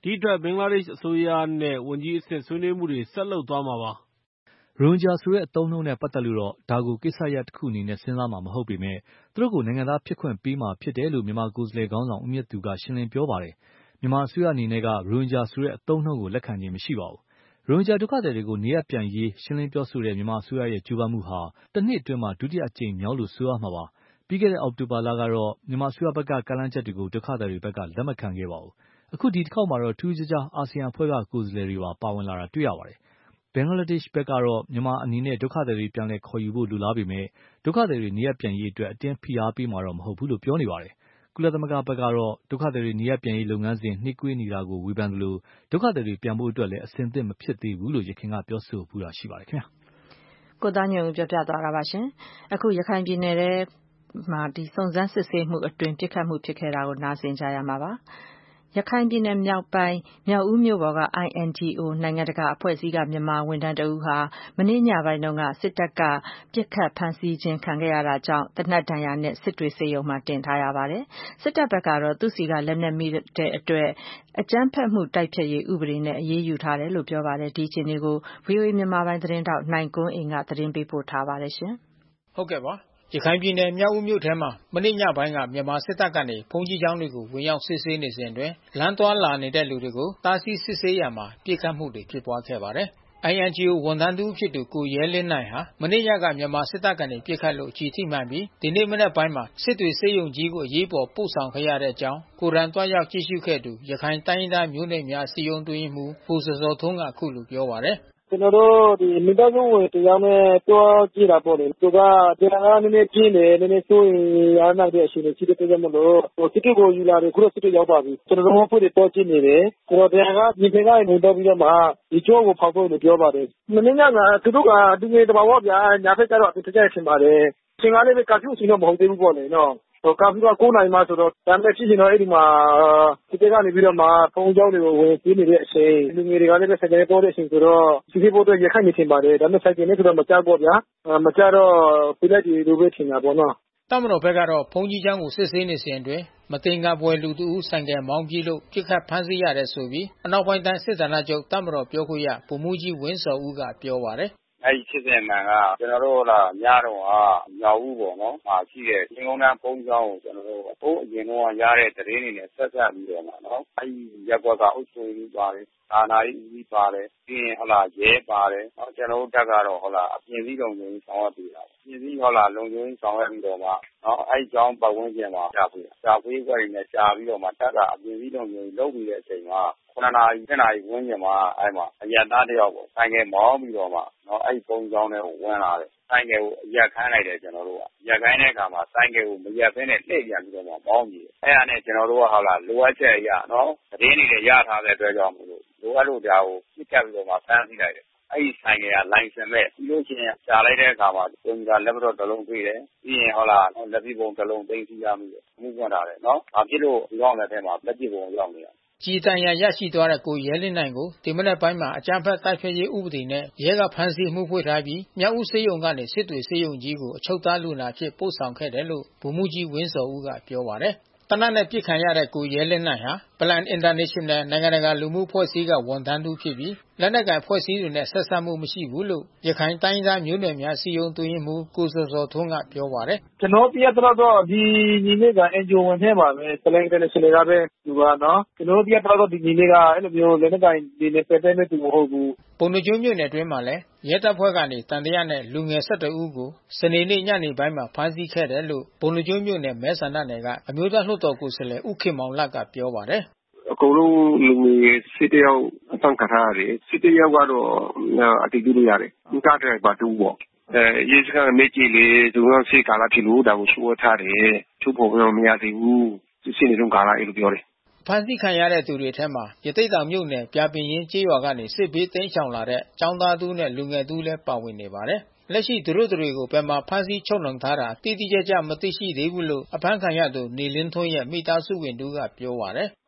ဒီအတွက်ဘင်္ဂလားဒေ့ရှ်အစိုးရနဲ့ဝန်ကြီးအဆင့်ဆွေးနွေးမှုတွေဆက်လုပ်သွားမှာပါ။ရိုဟင်ဂျာဆိုတဲ့အသုံးအနှုန်းနဲ့ပတ်သက်လို့တော့ဒါကိုကိစ္စရပ်တစ်ခုအနေနဲ့စဉ်းစားမှာမဟုတ်ပေမဲ့သူတို့ကိုနိုင်ငံသားဖြစ်ခွင့်ပေးမှာဖြစ်တယ်လို့မြန်မာကိုယ်စားလှယ်ခေါင်းဆောင်ဦးမြင့်သူကရှင်းလင်းပြောပါတယ်။မြန်မာအစိုးရအနေနဲ့ကရိုဟင်ဂျာဆိုတဲ့အသုံးအနှုန်းကိုလက်ခံခြင်းမရှိပါဘူး။ရိုဟင်ဂျာဒုက္ခသည်တွေကိုနေရပ်ပြန်ရေးရှင်းလင်းပြောဆိုတဲ့မြန်မာအစိုးရရဲ့ကြိုးပမ်းမှုဟာတစ်နှစ်အတွင်းမှာဒုတိယအကြိမ်မြောက်လို့ဆိုရမှာပါ။ပြီးခဲ့တဲ့အောက်တိုဘာလကတော့မြန်မာအစိုးရဘက်ကကမ်းလှမ်းချက်တွေကိုဒုက္ခသည်တွေဘက်ကလက်မခံခဲ့ပါဘူး။အခုဒီတစ်ခေါက်မှာတော့ထူးခြားခြားအာဆီယံအဖွဲ့ကကိုယ်စားလှယ်တွေပါဝင်လာတာတွေ့ရပါတယ်။ဘင်္ဂလားဒေ့ရှ်ဘက်ကတော့မြန်မာအနေနဲ့ဒုက္ခသည်တွေပြန်လည်ခေါ်ယူဖို့လိုလားပေမဲ့ဒုက္ခသည်တွေနေရပ်ပြန်ရေးအတွက်အတင်းဖိအားပေးမှာတော့မဟုတ်ဘူးလို့ပြောနေပါတယ်။ကုလသမဂ္ဂဘက်ကတော့ဒုက္ခသည်တွေနေရပ်ပြန်ရေးလုပ်ငန်းစဉ်နှေးကွေးနေတာကိုဝေဖန်သလိုဒုက္ခသည်တွေပြန်ဖို့အတွက်လည်းအဆင်သင့်မဖြစ်သေးဘူးလို့ယခင်ကပြောဆိုဖူးတာရှိပါတယ်ခင်ဗျာ။ကိုသားညွန့်ဦးပြောပြသွားတာပါရှင်။အခုရခိုင်ပြည်နယ်ထဲမှာစုံစမ်းစစ်ဆေးမှုအတွင်းပစ်ခတ်မှုဖြစ်ခဲ့တာကိုနားဆင်ကြရမှာပါ။ရခိုင်ပြည်နယ်မြောက်ပိုင်းမြောက်ဦးမြို့ပေါ်က INGO နိုင်ငံတကာအဖွဲ့အစည်းကမြန်မာဝန်ထမ်းတဦးဟာမနေ့ညပိုင်းတုန်းကစစ်တပ်ကပစ်ခတ်ဖမ်းဆီးခြင်းခံခဲ့ရတာကြောင့်သေနတ်ဒဏ်ရာနဲ့စစ်တွေဆေးရုံမှာတင်ထားရပါတယ်။စစ်တပ်ဘက်ကတော့သူ့စီကလက်နက်မိတဲ့အတွက်အကြမ်းဖက်မှုတိုက်ဖျက်ရေးဥပဒေနဲ့အရေးယူထားတယ်လို့ပြောပါတယ်။ဒီအခြေအနေကို VOA မြန်မာပိုင်းသတင်းထောက်နိုင်ကွန်းအိမ်ကသတင်းပေးပို့ထားပါတယ်ရှင်။ဟုတ်ကဲ့ပါရခိုင်ပြည်နယ်မြောက်ဦးမြို့ထဲမှာမနေ့ညပိုင်းကမြန်မာစစ်တပ်ကနေဘုံကြီးကျောင်းတွေကိုဝင်ရောက်စစ်ဆေးနေစဉ်အတွင်းလမ်းသွားလာနေတဲ့လူတွေကိုတားဆီးစစ်ဆေးရမှာပြစ်ခတ်မှုတွေဖြစ်ပွားခဲ့ပါတယ်။ INGO ဝန်ထမ်းတူဖြစ်သူကိုရဲလင်းနိုင်ဟာမနေ့ညကမြန်မာစစ်တပ်ကနေပြစ်ခတ်လို့ကြီးထိမှန်ပြီးဒီနေ့မနက်ပိုင်းမှာစစ်တွေဆေးရုံကြီးကိုအရေးပေါ်ပို့ဆောင်ခဲ့ရတဲ့အကြောင်းကိုရန်တွားရောက်ကြည့်ရှုခဲ့သူရခိုင်တိုင်းသားမျိုးနွယ်များစီယုံတွင်မှုကိုစောစောထုံးကအခုလိုပြောပါတယ်ကျွန်တော်တို့ဒီမိသားစုဝင်တယောက်နဲ့တွားကြည့်တာပေါ့လေသူကတရားနည်းနည်းပြင်းတယ်နည်းနည်းဆိုရင်ရနိုင်တဲ့အချိန်ရှိတဲ့အတွက်မလို့စစ်တွေကိုယူလာတယ်ခုတော့စစ်တွေရောက်ပါပြီကျွန်တော်တို့ဖွဲ့တွေတွားကြည့်နေတယ်ကျွန်တော်တရားကဒီဖေကနေဝင်တော့ပြီးတော့မှဒီကြောကိုဖောက်ဖို့လို့ပြောပါတယ်မင်းကသူတို့ကဒီနေ့တဘာဝဗျာညာဖက်ကျတော့အတူတကြထင်ပါတယ်သင်္ကားလေးပဲကာဖြူစီတော့မဟုတ်သေးဘူးပေါ့လေနော်ကာဖီက9နိုင်မှဆိုတော့ဒါမဲ့ဖြစ်ရင်တော့အဲ့ဒီမှာဒီကကနေပြီးတော့မှဖုန်းကြောင်းတွေကိုဝင်ပြေးနေတဲ့အချိန်လူငယ်တွေကလည်းစတဲ့ပေါ်တဲ့အချိန်ဆိုတော့စီဖို့တော့ရခိုင်နေထင်ပါတယ်ဒါမဲ့ဆိုင်ကနဲ့ဆိုတော့မကြောက်ပေါ့ဗျာမကြောက်တော့ပြလိုက်ဒီလိုပဲထင်တာပေါ့နော်တမတော်ဘက်ကတော့ဖုန်းကြီးကျောင်းကိုစစ်ဆေးနေစဉ်အတွင်းမတင်ကားပွဲလူတူဦးဆိုင်ကမောင်းပြေးလို့ပြစ်ခတ်ဖမ်းဆီးရတယ်ဆိုပြီးအနောက်ပိုင်းတိုင်းစစ်ဌာနချုပ်တမတော်ပြောခွင့်ရဗိုလ်မှူးကြီးဝင်းစောဦးကပြောပါတယ်အဲ့ဒီဖြစ်တဲ့မှန်ကကျွန်တော်တို့ညတော့ညောင်ဦးပေါ့နော်ရှိတဲ့သင်္ကုန်းတန်းဘုံကျောင်းကိုကျွန်တော်တို့အရင်တော့ရတဲ့သတင်းတွေနဲ့ဆက်ဆက်ပြီးတော့နော်အဲ့ဒီရက်ကွက်ကအုပ်ချုပ်ရေးပါတယ်အာဏာရေးဦးစီးပါတယ်ပြီးရင်ရဲပါတယ်ကျွန်တော်တို့တက်ကတော့အပြင်စည်းလုံခြုံရေးဆောင်ရွက်ပေးတာပြင်စည်းလုံခြုံရေးဆောင်ရွက်ပြီးတော့မှအဲ့ဒီကျောင်းပတ်ဝန်းကျင်မှာကြာဖွေးခွက်တွေနဲ့ကြာပြီးတော့မှတက်ကအပြင်စည်းလုံခြုံရေးလုပ်ပြီးတဲ့အချိန်မှာ9 နာရီ 10 နာရီဝန်းကျင်မှာအဲ့မှာအရသားတယောက်ပေါ့ဆိုင်ကယ်မောင်းပြီးတော့မှအဲ့ဒီပုံကြောင်းတွေကိုဝင်လာတယ်ဆိုင်ကယ်ကိုရက်ခိုင်းလိုက်တယ်ကျွန်တော်တို့ကရက်ခိုင်းတဲ့အခါမှာဆိုင်ကယ်ကိုမရက်ဘဲနဲ့လှည့်ပြန်ပြီးတော့မှမောင်းပြီးအဲ့ဒါနဲ့ကျွန်တော်တို့ကလိုအပ်ချက်အရသတင်းတွေရထားတဲ့အတွက်ကြောင့်မို့လို့လိုအပ်လို့ဒါကိုပြစ်ခတ်ပြီးတော့မှဖမ်းဆီးလိုက်တယ်အဲ့ဒီဆိုင်ကလိုင်စင်မဲ့ပြီးလို့ရှိရင်ရှားလိုက်တဲ့အခါမှာကွန်ပျူတာလက်တော့တစ်လုံးတွေ့တယ်ပြီးရင်လက်ပြီးပုံတစ်လုံးသိမ်းဆီးရမိတယ်မှုပွင့်တာတယ်ဘာဖြစ်လို့ဒီကောင်လက်ထဲမှာလက်ပြီးပုံရောက်နေတာကြည်တန်ရရရှိသွားတဲ့ကိုရဲလင်းနိုင်ကိုဒီမနက်ပိုင်းမှာအကြမ်းဖက်တိုက်ဖျက်ရေးဥပဒေနဲ့ရဲကဖမ်းဆီးမှုဖွင့်ထားပြီးမြောက်ဦးဆေးရုံကနေစစ်တွေဆေးရုံကြီးကိုအချုပ်သားလူနာဖြစ်ပို့ဆောင်ခဲ့တယ်လို့ဗိုလ်မှူးကြီးဝင်းစောဦးကပြောပါတယ်တနက်နဲ့ပြစ်ခံရတဲ့ကိုရဲလင်းနိုင်ဟာ Plan International နိုင်ငံတကာလူမှုဖွဲ့စည်းကဝန်ထမ်းသူဖြစ်ပြီးလက်နက်ကိုင်ဖွဲ့စည်းတွေနဲ့ဆက်စပ်မှုမရှိဘူးလို့ရခိုင်တိုင်းသားမျိုးနွယ်များစီယုံတွင်မှုကိုစောစောထွန်းကပြောပါတယ်ကျွန်တော်ပြရတော့ဒီညီလေးက NGO ဝန်ထမ်းပါပဲ Plan International ကပဲသူကနော်ကျွန်တော်ပြတော့ဒီညီလေးကအဲ့လိုမျိုးလက်နက်ကိုင်ဒီနဲ့ပတ်သက်နေသူမဟုတ်ဘူးပုံနှကျွန်းမြို့နယ်အတွင်းမှာလည်းရဲတပ်ဖွဲ့ကနေတန်တရားနဲ့လူငယ်12ဦးကိုစနေနေ့ညနေပိုင်းမှာဖမ်းဆီးခဲ့တယ်လို့ပုံနှကျွန်းမြို့နယ်မဲဆန္ဒနယ်ကအမျိုးသားလွှတ်တော်ကိုယ်စားလှယ်ဦးခင်မောင်လတ်ကပြောပါတယ်အကုန်လုံးလူငယ်စစ်တယောက်အဆင့်ခထားရတယ်စစ်တယောက်ကတော့အတည်ပြုလို့ရတယ်ကားတဲ့ဘာတူပေါ့ရေစကမေကြီးလေဒုံအောင်စီကာလာဖြစ်လို့ဒါကိုရှိုးထားတယ်ချုပ်ဖို့မရသေးဘူးစစ်နေတော့ကာလာအဲ့လိုပြောတယ်ဖမ်းဆီးခံရတဲ့သူတွေထဲမှာရသိတောင်မြို့နယ်ပြပင်ရင်ကျေးရွာကနေစစ်ဘေးတိမ်းရှောင်လာတဲ့ចောင်းသားသူနဲ့လူငယ်သူလည်းပါဝင်နေပါတယ်လက်ရှိသူတို့တွေကိုဘယ်မှာဖမ်းဆီးချုပ်နှောင်ထားတာတိတိကျကျမသိရှိသေးဘူးလို့အဖမ်းခံရသူနေလင်းထွန်းရဲ့မိသားစုဝင်တို့ကပြောပါတယ်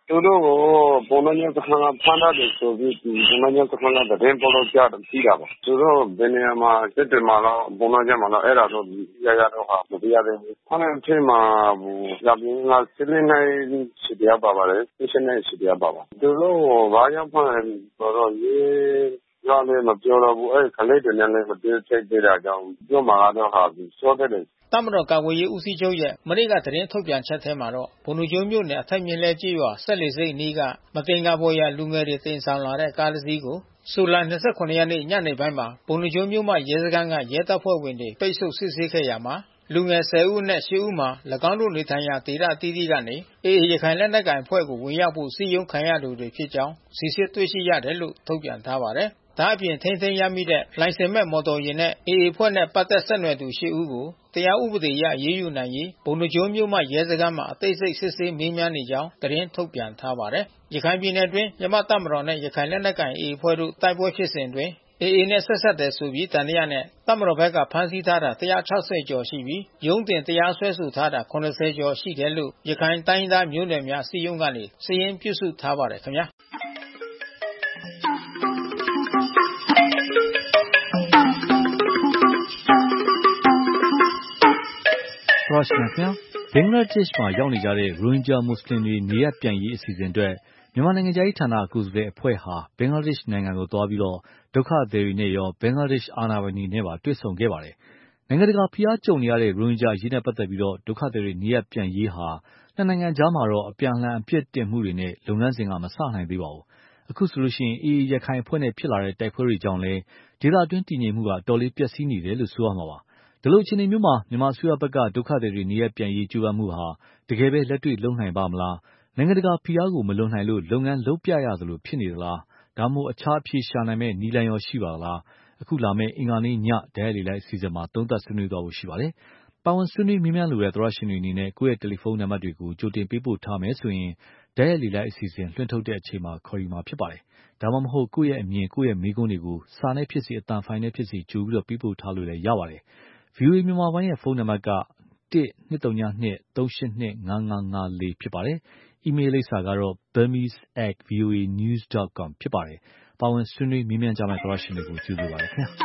သူတို့ကိုပုံနှင်းစခန်းကဖမ်းတယ်ဆိုပြီးပုံနှင်းစခန်းကသတင်းပေါ်လို့ကြားတယ်ပြီးတာပါသူတို့ဘယ်နေရာမှာစစ်တယ်မှာတော့ပုံနှင်းမှာတော့အဲ့ဒါတော့ရတော့ဟာမပြရသေးဘူးဖမ်းတဲ့အချိန်မှာရပင်းကစစ်နေနိုင်ရှိတယ်ပါပါတယ်စစ်နေရှိတယ်ပါသူတို့ဘာကြောင့်ဖမ်းလဲတော့ရလည်းမပြောတော့ဘူးအဲ့ခလေးတွေနဲ့လည်းမတွေ့ထိတ်သေးတာကြောင့်ပြောမှာတော့ဟာပြီးစောတယ်တပ်မတော်ကာကွယ်ရေးဦးစီးချုပ်ရဲ့မနေ့ကသတင်းထုတ်ပြန်ချက်ထဲမှာတော့ဘုံလူကျိုးမြို့နယ်အထက်မြင်းလဲကြေးရွာဆက်လေစိတ်အနီးကမတင်ကားပေါ်ရလူငယ်တွေတင်ဆောင်လာတဲ့ကားတစ်စီးကိုဇူလိုင်29ရက်နေ့ညနေပိုင်းမှာဘုံလူကျိုးမြို့မှရဲစခန်းကရဲတပ်ဖွဲ့ဝင်တွေပိတ်ဆို့စစ်ဆေးခဲ့ရမှာလူငယ်10ဦးနဲ့10ဦးမှာ၎င်းတို့နေထိုင်ရာဒေသအသီးသီးကနေရခိုင်လက်နက်ကိုင်အဖွဲ့ကိုဝင်ရောက်ဖို့စီယုံခံရသူတွေဖြစ်ကြောင်းစီစစ်တွေ့ရှိရတယ်လို့ထုတ်ပြန်ထားပါတယ်ဒါအပြင်ထိန်းသိမ်းရမိတဲ့လိုင်စင်မဲ့မော်တော်ယာဉ်နဲ့အဖွဲ့နဲ့ပတ်သက်ဆက်နွယ်သူ10ဦးကိုတရားဥပဒေအရရေးယူနိုင်ရေးဘုံလူကျိုးမြို့မှရဲစခန်းမှာအသေးစိတ်စစ်ဆေးမေးမြန်းနေကြောင်းသတင်းထုတ်ပြန်ထားပါတယ်။ရခိုင်ပြည်နယ်အတွင်းမြန်မာတပ်မတော်နဲ့ရခိုင်လက်နက်ကိုင်အဖွဲ့တို့တိုက်ပွဲဖြစ်စဉ်အတွင်းနဲ့ဆက်ဆက်တယ်ဆိုပြီးတန်တရားနဲ့တပ်မတော်ဘက်ကဖမ်းဆီးထားတာ160ကျော်ရှိပြီးရုံးတင်တရားစွဲဆိုထားတာ80ကျော်ရှိတယ်လို့ရခိုင်တိုင်းသားမျိုးနွယ်များစီယုံကနေစာရင်းပြုစုထားပါတယ်ခင်ဗျာဘင်္ဂလားဒေ့ရှ်မှာရောက်နေကြတဲ့ရိုဟင်ဂျာမွတ်စလင်တွေနေရပ်ပြန်ရေးအစီအစဉ်အတွက်မြန်မာနိုင်ငံခြားရေးဌာနကိုယ်စားလှယ်အဖွဲ့ဟာဘင်္ဂလားဒေ့ရှ်နိုင်ငံကိုသွားပြီးဒုက္ခသည်တွေနဲ့ရောဘင်္ဂလားဒေ့ရှ်အာဏာပိုင်တွေနဲ့ပါတွေ့ဆုံခဲ့ပါတယ်။နိုင်ငံတကာဖိအားကြုံနေရတဲ့ရိုဟင်ဂျာအရေးနဲ့ပတ်သက်ပြီးဒုက္ခသည်တွေနေရပ်ပြန်ရေးဟာနှစ်နိုင်ငံကြားမှာတော့အပြန်အလှန်အပြစ်တင်မှုတွေနဲ့လုပ်ငန်းစဉ်ကမစနိုင်သေးပါဘူး။အခုဆိုရင်ရခိုင်အဖွဲ့နဲ့ဖြစ်လာတဲ့တိုက်ပွဲတွေကြောင့်လည်းဒေသတွင်းတည်ငြိမ်မှုကအတော်လေးပျက်စီးနေတယ်လို့ဆိုရမှာပါ။ဒီလိုအခြေအနေမျိုးမှာမြန်မာအစိုးရဘက်ကဒုက္ခသည်တွေနေရပ်ပြန်ရေးကြိုးပမ်းမှုဟာတကယ်ပဲလက်တွေ့လုပ်နိုင်ပါမလားနိုင်ငံတကာဖိအားကိုမလွန်နိုင်လို့လုပ်ငန်းလုပ်ပြရသလိုဖြစ်နေသလားဒါမှမဟုတ်အခြားအဖြေရှာနိုင်မဲ့နည်းလမ်းရောရှိပါသလားအခုလာမယ့်အင်္ဂါနေ့ညဓာတ်ရိုက်လေလိုက်အစီအစဉ်မှာသုံးသပ်ဆွေးနွေးသွားဖို့ရှိပါတယ်။ပါဝင်ဆွေးနွေးမေးမြန်းလိုတဲ့သောရရှင်တွေအနေနဲ့ကိုယ့်ရဲ့တယ်လီဖုန်းနံပါတ်တွေကိုကြိုတင်ပေးပို့ထားမယ်ဆိုရင်ဓာတ်ရိုက်လေလိုက်အစီအစဉ်လွှင့်ထုတ်တဲ့အချိန်မှာခေါ်ယူမှာဖြစ်ပါတယ်။ဒါမှမဟုတ်ကိုယ့်ရဲ့အမြင်ကိုယ့်ရဲ့မေးခွန်းတွေကိုစာနဲ့ဖြစ်စေအသံဖိုင်နဲ့ဖြစ်စေကြိုပြီးပေးပို့ထားလို့လည်းရပါတယ်။ VOA မြန်မာပိုင်းရဲ့ဖုန်းနံပါတ်က1-202-382-5554ဖြစ်ပါတယ်။ အီးမေးလ်လိပ်စာကတော့ burmese@voanews.com ဖြစ်ပါတယ်။ပါဝင်ဆွေးနွေးမေးမြန်းကြမယ့်သောရရှင်တွေကိုကျေးဇူးပါတယ်ခင်ဗျာ။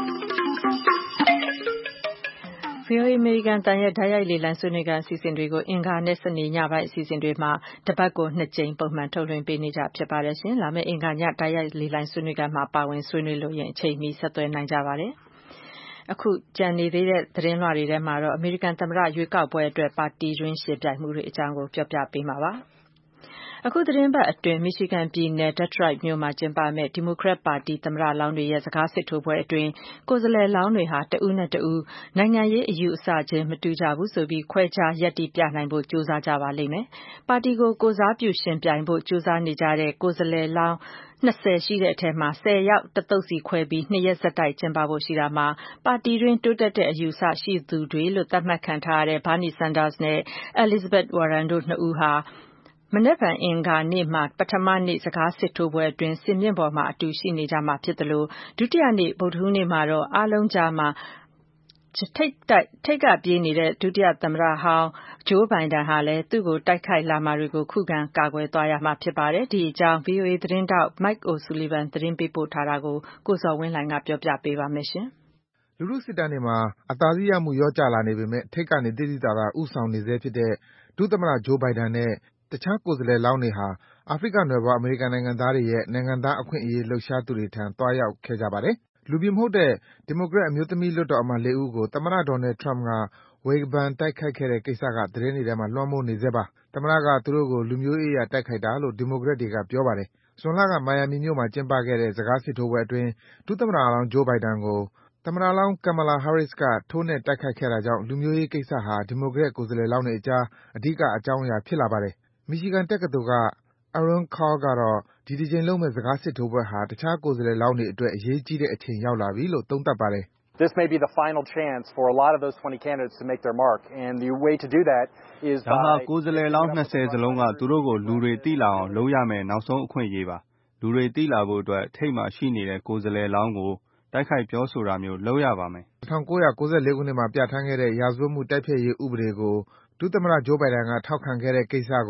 VOA အမေရိကန်တန်ရဲ့ဓာတ်ရိုက်လေလံဆွေးနွေးခန်းအစီအစဉ်တွေကိုအင်္ဂါနဲ့စနေညပိုင်းအစီအစဉ်တွေမှာတပတ်ကို2ကြိမ်ပုံမှန်ထုတ်လွှင့်ပေးနေကြဖြစ်ပါတယ်ရှင်။လာမယ့်အင်္ဂါညဓာတ်ရိုက်လေလံဆွေးနွေးခန်းမှာပါဝင်ဆွေးနွေးလို့ရင်အချိန်မီဆက်သွယ်နိုင်ကြပါတယ်။အခုကြံနေသေးတဲ့သတင်းလွှာတွေထဲမှာတော့အမေရိကန်သမ္မတရွေးကောက်ပွဲအတွက်ပါတီတွင်းယှဉ်ပြိုင်မှုတွေအကြောင်းကိုပြောပြပေးမှာပါ။အခုသတင်းပတ်အတွင်းမီရှီဂန်ပြည်နယ်ဒက်ထရိုက်မြို့မှာကျင်းပမယ့်ဒီမိုကရက်ပါတီသမ္မတလောင်းတွေရဲ့စကားစစ်ထိုးပွဲအတွင်းကိုယ်စားလှယ်လောင်းတွေဟာတဦးနဲ့တဦးနိုင်ငံရေးအယူအဆချင်းမတူကြဘူးဆိုပြီးခွဲခြားရပ်တည်ပြနိုင်ဖို့ကြိုးစားကြပါလိမ့်မယ်။ပါတီကိုကိုစားပြုရှင်ပြိုင်ဖို့ကြိုးစားနေကြတဲ့ကိုယ်စားလှယ်လောင်း20ရှိတဲ့အထက်မှာ10ယောက်တသုတ်စီခွဲပြီး2ရက်ဆက်တိုက်ကျင်းပဖို့ရှိတာမှာပါတီတွင်တိုးတက်တဲ့အယူအဆရှိသူတွေလို့သတ်မှတ်ခံထားရတဲ့ Bernie Sanders နဲ့ Elizabeth Warren တို့နှစ်ဦးဟာမနက်ဖြန်အင်္ဂါနေ့မှာပထမနေ့စကားစစ်ထိုးပွဲအတွင်းစင်မြင့်ပေါ်မှာအတူရှိနေကြမှာဖြစ်သလိုဒုတိယနေ့ဗုဒ္ဓဟူးနေ့မှာတော့အားလုံးကြားမှာထိပ်ကပြေးနေတဲ့ဒုတိယသမ္မတဟောင်းဂျိုးဘိုင်ဒန်ဟာလည်းသူ့ကိုတိုက်ခိုက်လာမှာတွေကိုခုခံကာကွယ်သွားရမှာဖြစ်ပါတယ်။ဒီအကြောင်း VOA သတင်းထောက် Mike O'Sullivan သတင်းပေးပို့ထားတာကိုကိုဇော်ဝင်းလှိုင်ကပြောပြပေးပါမယ်။လူထုစစ်တမ်းတွေမှာအသာစီးရမှုလျော့ကျလာနေပေမဲ့ထိပ်ကနေသိသိသာသာဦးဆောင်နေဆဲဖြစ်တဲ့ဒုသမ္မတဂျိုးဘိုင်ဒန်နဲ့တခြားကိုယ်စားလှယ်လောင်းတွေဟာအာဖရိကနွယ်ဖွားအမေရိကန်နိုင်ငံသားတွေရဲ့နိုင်ငံသားအခွင့်အရေးလှုပ်ရှားသူတွေထံသွားရောက်ခဲ့ကြပါတယ်။လူဖြူမဟုတ်တဲ့ဒီမိုကရက်အမျိုးသမီးလွှတ်တော်အမတ်4ဦးကိုသမ္မတ Donald Trump ကဝေဖန်တိုက်ခိုက်ခဲ့တဲ့ကိစ္စကသတင်းတွေထဲမှာလွှမ်းမိုးနေဆဲပါ။သမ္မတကသူတို့ကိုလူမျိုးရေးအရတိုက်ခိုက်တာလို့ဒီမိုကရက်တွေကပြောပါတယ်။ဇွန်လကမိုင်ယာမီမြို့မှာကျင်းပခဲ့တဲ့စကားစစ်ထိုးပွဲအတွင်းဒုသမ္မတလောင်းဂျိုးဘိုင်ဒန်ကိုသမ္မတလောင်း Kamala Harris ကထိုးနှက်တိုက်ခိုက်ခဲ့တာကြောင့်လူမျိုးရေးကိစ္စဟာဒီမိုကရက်ကိုယ်စားလှယ်လောင်းတွေအကြားအဓိကအကြောင်းအရာဖြစ်လာပါတယ်။မီရှီဂန်တက္ကသိုလ်က Aaron Carr ကတော့ဒီတကြိမ်လုပ်မယ့်စကားစစ်ထိုးပွဲဟာတခြားကိုယ်စားလှယ်လောင်းတွေအတွက်အရေးကြီးတဲ့အချိန်ရောက်လာပြီလို့သုံးသပ်ပါတယ်။ This may be the final chance for a lot of those 20 candidates to make their mark and the way to do that is by ဒါဟာကိုယ်စားလှယ်လောင်း20စလုံးကသူတို့ကိုလူတွေသိလာအောင်လုပ်ရမယ်နောက်ဆုံးအခွင့်အရေးပါ။လူတွေသိလာဖို့အတွက်ထိပ်မှာရှိနေတဲ့ကိုယ်စားလှယ်လောင်းကိုတိုက်ခိုက်ပြောဆိုတာမျိုးလုပ်ရပါမယ်။1994ခုနှစ်မှာပြဋ္ဌာန်းခဲ့တဲ့ရာဇဝတ်မှုတိုက်ဖျက်ရေးဥပဒေကိုဒုသမ္မတဂျိုးဘိုင်ဒန်ကထောက်ခံခဲ့တဲ့ကိစ္စကို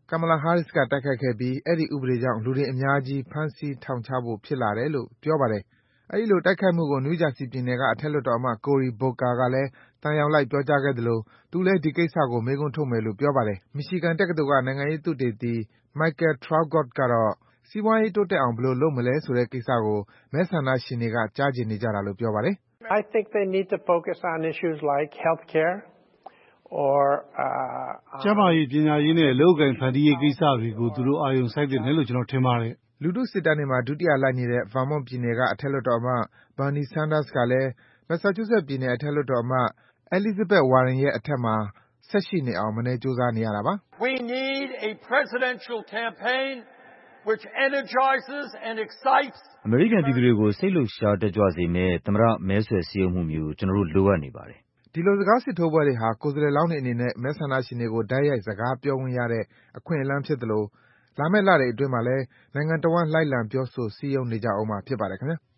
Kamala Harris ကတိုက်ခိုက်ခဲ့ပြီးအဲဒီဥပဒေကြောင့်လူတွေအများကြီးဖမ်းဆီးထောင်ချဖို့ဖြစ်လာတယ်လို့ပြောပါတယ်။အဲဒီလိုတိုက်ခိုက်မှုကို နယူးဂျာစီပြည်နယ်ကအထက်လွှတ်တော်အမတ် Cory Booker ကလည်းသံယောင်လိုက်ပြောကြားခဲ့သလိုသူလည်းဒီကိစ္စကိုမေးခွန်းထုတ်မယ်လို့ပြောပါတယ်။ Michigan တက္ကသိုလ်ကနိုင်ငံရေးသုတေသီ Michael Traugott ကတော့စီးပွားရေးတိုးတက်အောင်ဘယ်လိုလုပ်မလဲဆိုတဲ့ကိစ္စကိုမဲဆန္ဒရှင်တွေကကြားချင်နေကြတာလို့ပြောပါတယ်။ I think they need to focus on issues like healthcare or ကျန်းမာရေးပညာရေးနဲ့အလုပ်အကိုင်ဖန်တီးရေးကိစ္စတွေကိုသူတို့အာရုံစိုက်သင့်တယ်လို့ကျွန်တော်ထင်ပါတယ်။လူထုစစ်တမ်းတွေမှာဒုတိယလိုက်နေတဲ့ Vermont ပြည်နယ်ကအထက်လွှတ်တော်အမတ် Bernie Sanders ကလည်း Massachusetts ပြည်နယ်အထက်လွှတ်တော်အမတ် Elizabeth Warren ရဲ့အထက်မှာဆက်ရှိနေအောင်မနည်းကြိုးစားနေရတာပါ။ We need a presidential campaign which energizes and excites အမေရိကန်ပြည်သူတွေကိုစိတ်လှုပ်ရှားတက်ကြွစေမယ့်သမ္မတမဲဆွယ်စည်းရုံးမှုမျိုးကျွန်တော်တို့လိုအပ်နေပါတယ်။ဒီလိုစကားစစ်ထိုးပွဲတွေဟာကိုယ်စားလှယ်လောင်းတွေအနေနဲ့မဲဆန္ဒရှင်တွေကိုတိုက်ရိုက်စကားပြောခွင့်ရတဲ့အခွင့်အလမ်းဖြစ်သလိုလာမယ့်လတွေအတွင်းမှာလည်းနိုင်ငံတဝန်းလိုက်လံပြောဆိုစည်းရုံးနေကြအောင်မှာဖြစ်ပါတယ်ခင်ဗျာ။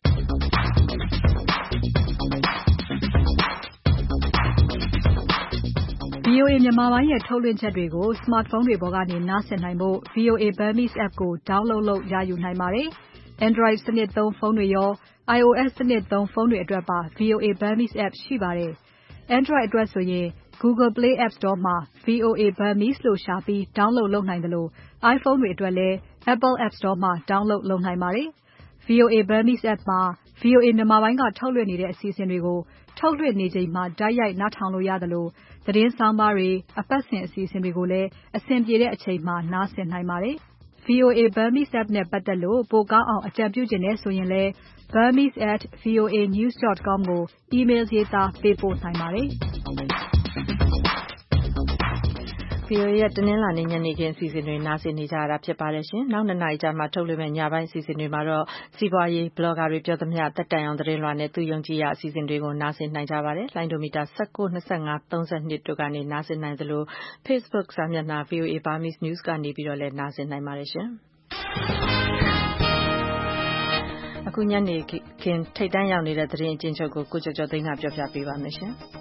VOA မြန်မာပိုင်းရဲ့ထုတ်လွှင့်ချက်တွေကို smartphone တွေပေါ်ကနေနားဆင်နိုင်ဖို့ VOA Burmese app ကို download လုပ်ရယူနိုင်ပါတယ်။ Android စနစ်သုံးဖုန်းတွေရော iOS စနစ်သုံးဖုန်းတွေအတွက်ပါ VOA Burmese app ရှိပါတယ်။ Android အတွက်ဆိုရင် Google Play App Store မှာ VOA Burmese လို့ရှာပြီး download လုပ်နိုင်သလို iPhone တွေအတွက်လည်း Apple App Store မှာ download လုပ်နိုင်ပါတယ်။ VOA Burmese app မှာ VOA မြန်မာပိုင်းကထုတ်လွှင့်နေတဲ့အစီအစဉ်တွေကို ထုတ်လွှင့်နေချိန်မှာတိုက်ရိုက်နားထောင်လို့ရသလို သတင်းဆောင်းပါးတွေ အပတ်စဉ်အစီအစဉ်တွေကိုလည်းအဆင်ပြေတဲ့အချိန်မှာနားဆင်နိုင်ပါတယ်။ VOA Burmese app နဲ့ပတ်သက်လို့ပိုကောင်းအောင်အကြံပြုချင်တယ်ဆိုရင်လည်း burmese@voanews.com ကို email ရေးသားပေးပို့နိုင်ပါတယ်။ VOA ရဲ့တနင်္လာနေ့ညနေခင်းအစီအစဉ်တွေနားဆင်နေကြရတာဖြစ်ပါတယ်ရှင်။နောက်2နာရီကြာမှထုတ်လွှင့်မယ့်ညပိုင်းအစီအစဉ်တွေမှာတော့စီးပွားရေး blogger တွေပြောသမျှသက်တိုင်အောင်သတင်းလွှာနဲ့သူယုံကြည်ရာအစီအစဉ်တွေကိုနားဆင်နိုင်ကြပါတယ်။လိုင်းဒိုမီတာ19 25 32တို့ကနေနားဆင်နိုင်သလို Facebook စာမျက်နှာ VOA Burmese News ကနေပြီးတော့လည်းနားဆင်နိုင်ပါတယ်ရှင်။အခုညနေခင်းထိတ်တန့်ရောက်နေတဲ့သတင်းအကျဉ်းချုပ်ကိုကိုကျော်ကျော်သိန်းကပြောပြပေးပါမယ်ရှင်။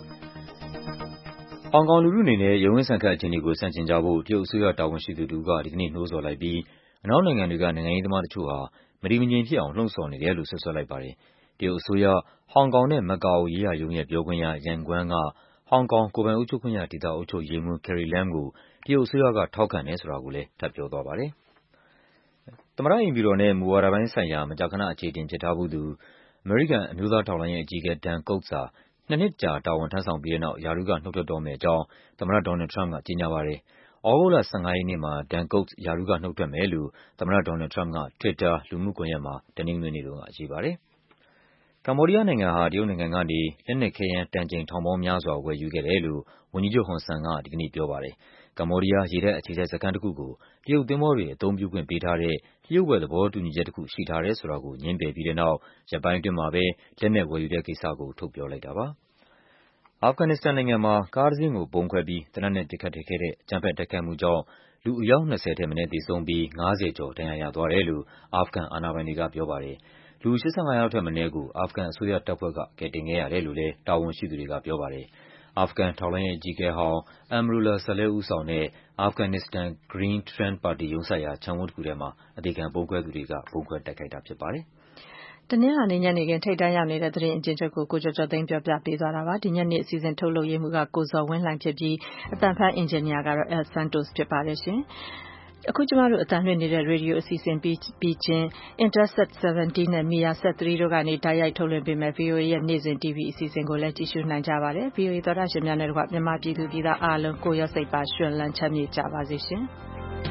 ဟောင်ကောင်လူထုအနေနဲ့ရုန်းရင်းဆန်ခတ်အခြေအနေကိုဆန့်ကျင်ကြဖို့တရုတ်အစိုးရတာဝန်ရှိသူတို့ကဒီကနေ့နှိုးဆော်လိုက်ပြီးအနောက်နိုင်ငံတွေကနိုင်ငံရေးသမားတချို့ဟာမတည်မငြိမ်ဖြစ်အောင်လှုံ့ဆော်နေတယ်လို့ဆွဆွဲလိုက်ပါတယ်။တရုတ်အစိုးရဟောင်ကောင်နဲ့မကာအိုရေးရာရုံးရဲ့ပြောခွင့်ရ Yang Guang ကဟောင်ကောင်ကိုယ်ပိုင်အုပ်ချုပ်ခွင့်ရဒေသအုပ်ချုပ်ရေးမှူး Carrie Lam ကိုတရုတ်အစိုးရကထောက်ခံတယ်ဆိုတာကိုလည်းထပ်ပြောသွားပါတယ်။သမ္မတအိမ်ဖြူတော်နဲ့မူဝါဒပိုင်းဆိုင်ရာမကြာခဏအခြေအတင်ဖြစ်ထားဖူးသူအမေရိကန်အမျိုးသားထောက်လှမ်းရေးအကြီးအကဲ Dan Coats ဟာ2 နှစ်ကြာတာဝန်ထမ်းဆောင်ပြီးတဲ့နောက်ရာထူးကနုတ်ထွက်တော့မယ့်အကြောင်းသမ္မတ Donald Trump ကကြေညာပါတယ်။သြဂုတ်လ15 ရက်နေ့မှာ Dan Coats ရာထူးကနုတ်ထွက်မယ်လို့သမ္မတ Donald Trump က Twitter လူမှုကွန်ယက်မှာတနင်္ဂနွေနေ့တုန်းကရေးပါတယ်။ကမ္ဘောဒီးယားနိုင်ငံဟာတရုတ်နိုင်ငံကနေလက်နက်ခဲယမ်းတန်ချိန်ထောင်ပေါင်းများစွာဝယ်ယူခဲ့တယ်လို့ဝန်ကြီးချုပ်ဟွန်ဆန်ကဒီကနေ့ပြောပါတယ်။ကမ္ဘောဒီးယားရေတပ်အခြေစိုက်စခန်းတခုကိုတရုတ်သင်္ဘောတွေအသုံးပြုခွင့်ပေးထားတဲ့လျှို့ဝှက်သဘောတူညီချက်တခုရှိထားတယ်ဆိုတာကိုငြင်းပယ်ပြီးတဲ့နောက်ရက်ပိုင်းအတွင်းမှာပဲလက်နက်ဝယ်ယူတဲ့ကိစ္စကိုထုတ်ပြောလိုက်တာပါ။အာဖဂန်နစ္စတန်နိုင်ငံမှာကားတစ်စင်းကိုဗုံးခွဲပြီးသေနတ်နဲ့ပစ်ခတ်ခဲ့တဲ့အကြမ်းဖက်တိုက်ခိုက်မှုကြောင့်လူအယောက်20ထက်မနည်းသေဆုံးပြီး50ကျော်ဒဏ်ရာရသွားတယ်လို့အာဖဂန်အာဏာပိုင်တွေကပြောပါတယ်။လူ85ယောက်ထက်မနည်းကိုအာဖဂန်အစိုးရတပ်ဖွဲ့ကကယ်တင်ခဲ့ရတယ်လို့လည်းတာဝန်ရှိသူတွေကပြောပါတယ်။အာဖဂန်ထောက်လှမ်းရေးအကြီးအကဲဟောင်း Amrullah Saleh ဦးဆောင်တဲ့ Afghanistan Green Trend ပါတီရုံးစိုက်ရာခြံဝန်းတခုထဲမှာအသေခံဗုံးခွဲသူတွေကဗုံးခွဲတိုက်ခိုက်တာဖြစ်ပါတယ်။တနင်္လာနေ့ညနေခင်းထိပ်တန်းရောက်နေတဲ့သတင်းအကျဉ်းချုပ်ကိုကိုကျော်ကျော်သိန်းပြောပြပေးသွားတာပါ။ဒီညနေအစီအစဉ်ထုတ်လုပ်ရေးမှူးကကိုဇော်ဝင်းလှိုင်ဖြစ်ပြီးအသံဖတ်အင်ဂျင်နီယာကတော့ El Santos ဖြစ်ပါတယ်ရှင်။အခုကျမတို့အသံလွှင့်နေတဲ့ရေဒီယိုအစီအစဉ်ပြီးချင်း Intersat 70 နဲ့ Mia Sat 3တို့ကနေတိုက်ရိုက်ထုတ်လွှင့်ပေးမယ့် VOA ရဲ့နေ့စဉ် TV အစီအစဉ်ကိုလည်းကြည့်ရှုနိုင်ကြပါတယ်။ VOA သောတာရှင်များနဲ့တကွမြန်မာပြည်သူပြည်သားအားလုံးကိုရောစိတ်ပါရှင်လန်းချမ်းမြေ့ကြပါစေရှင်။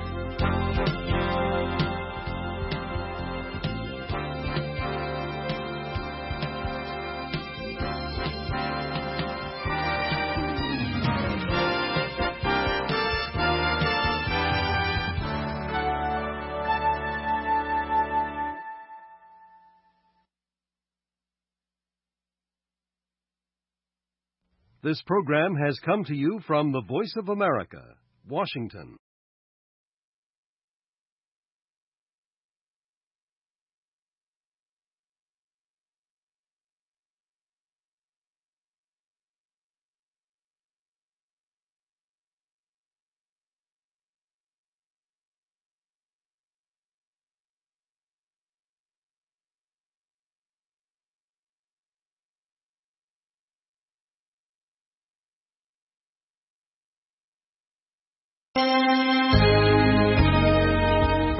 This program has come to you from the Voice of America, Washington.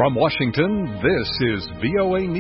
From Washington, this is VOA News.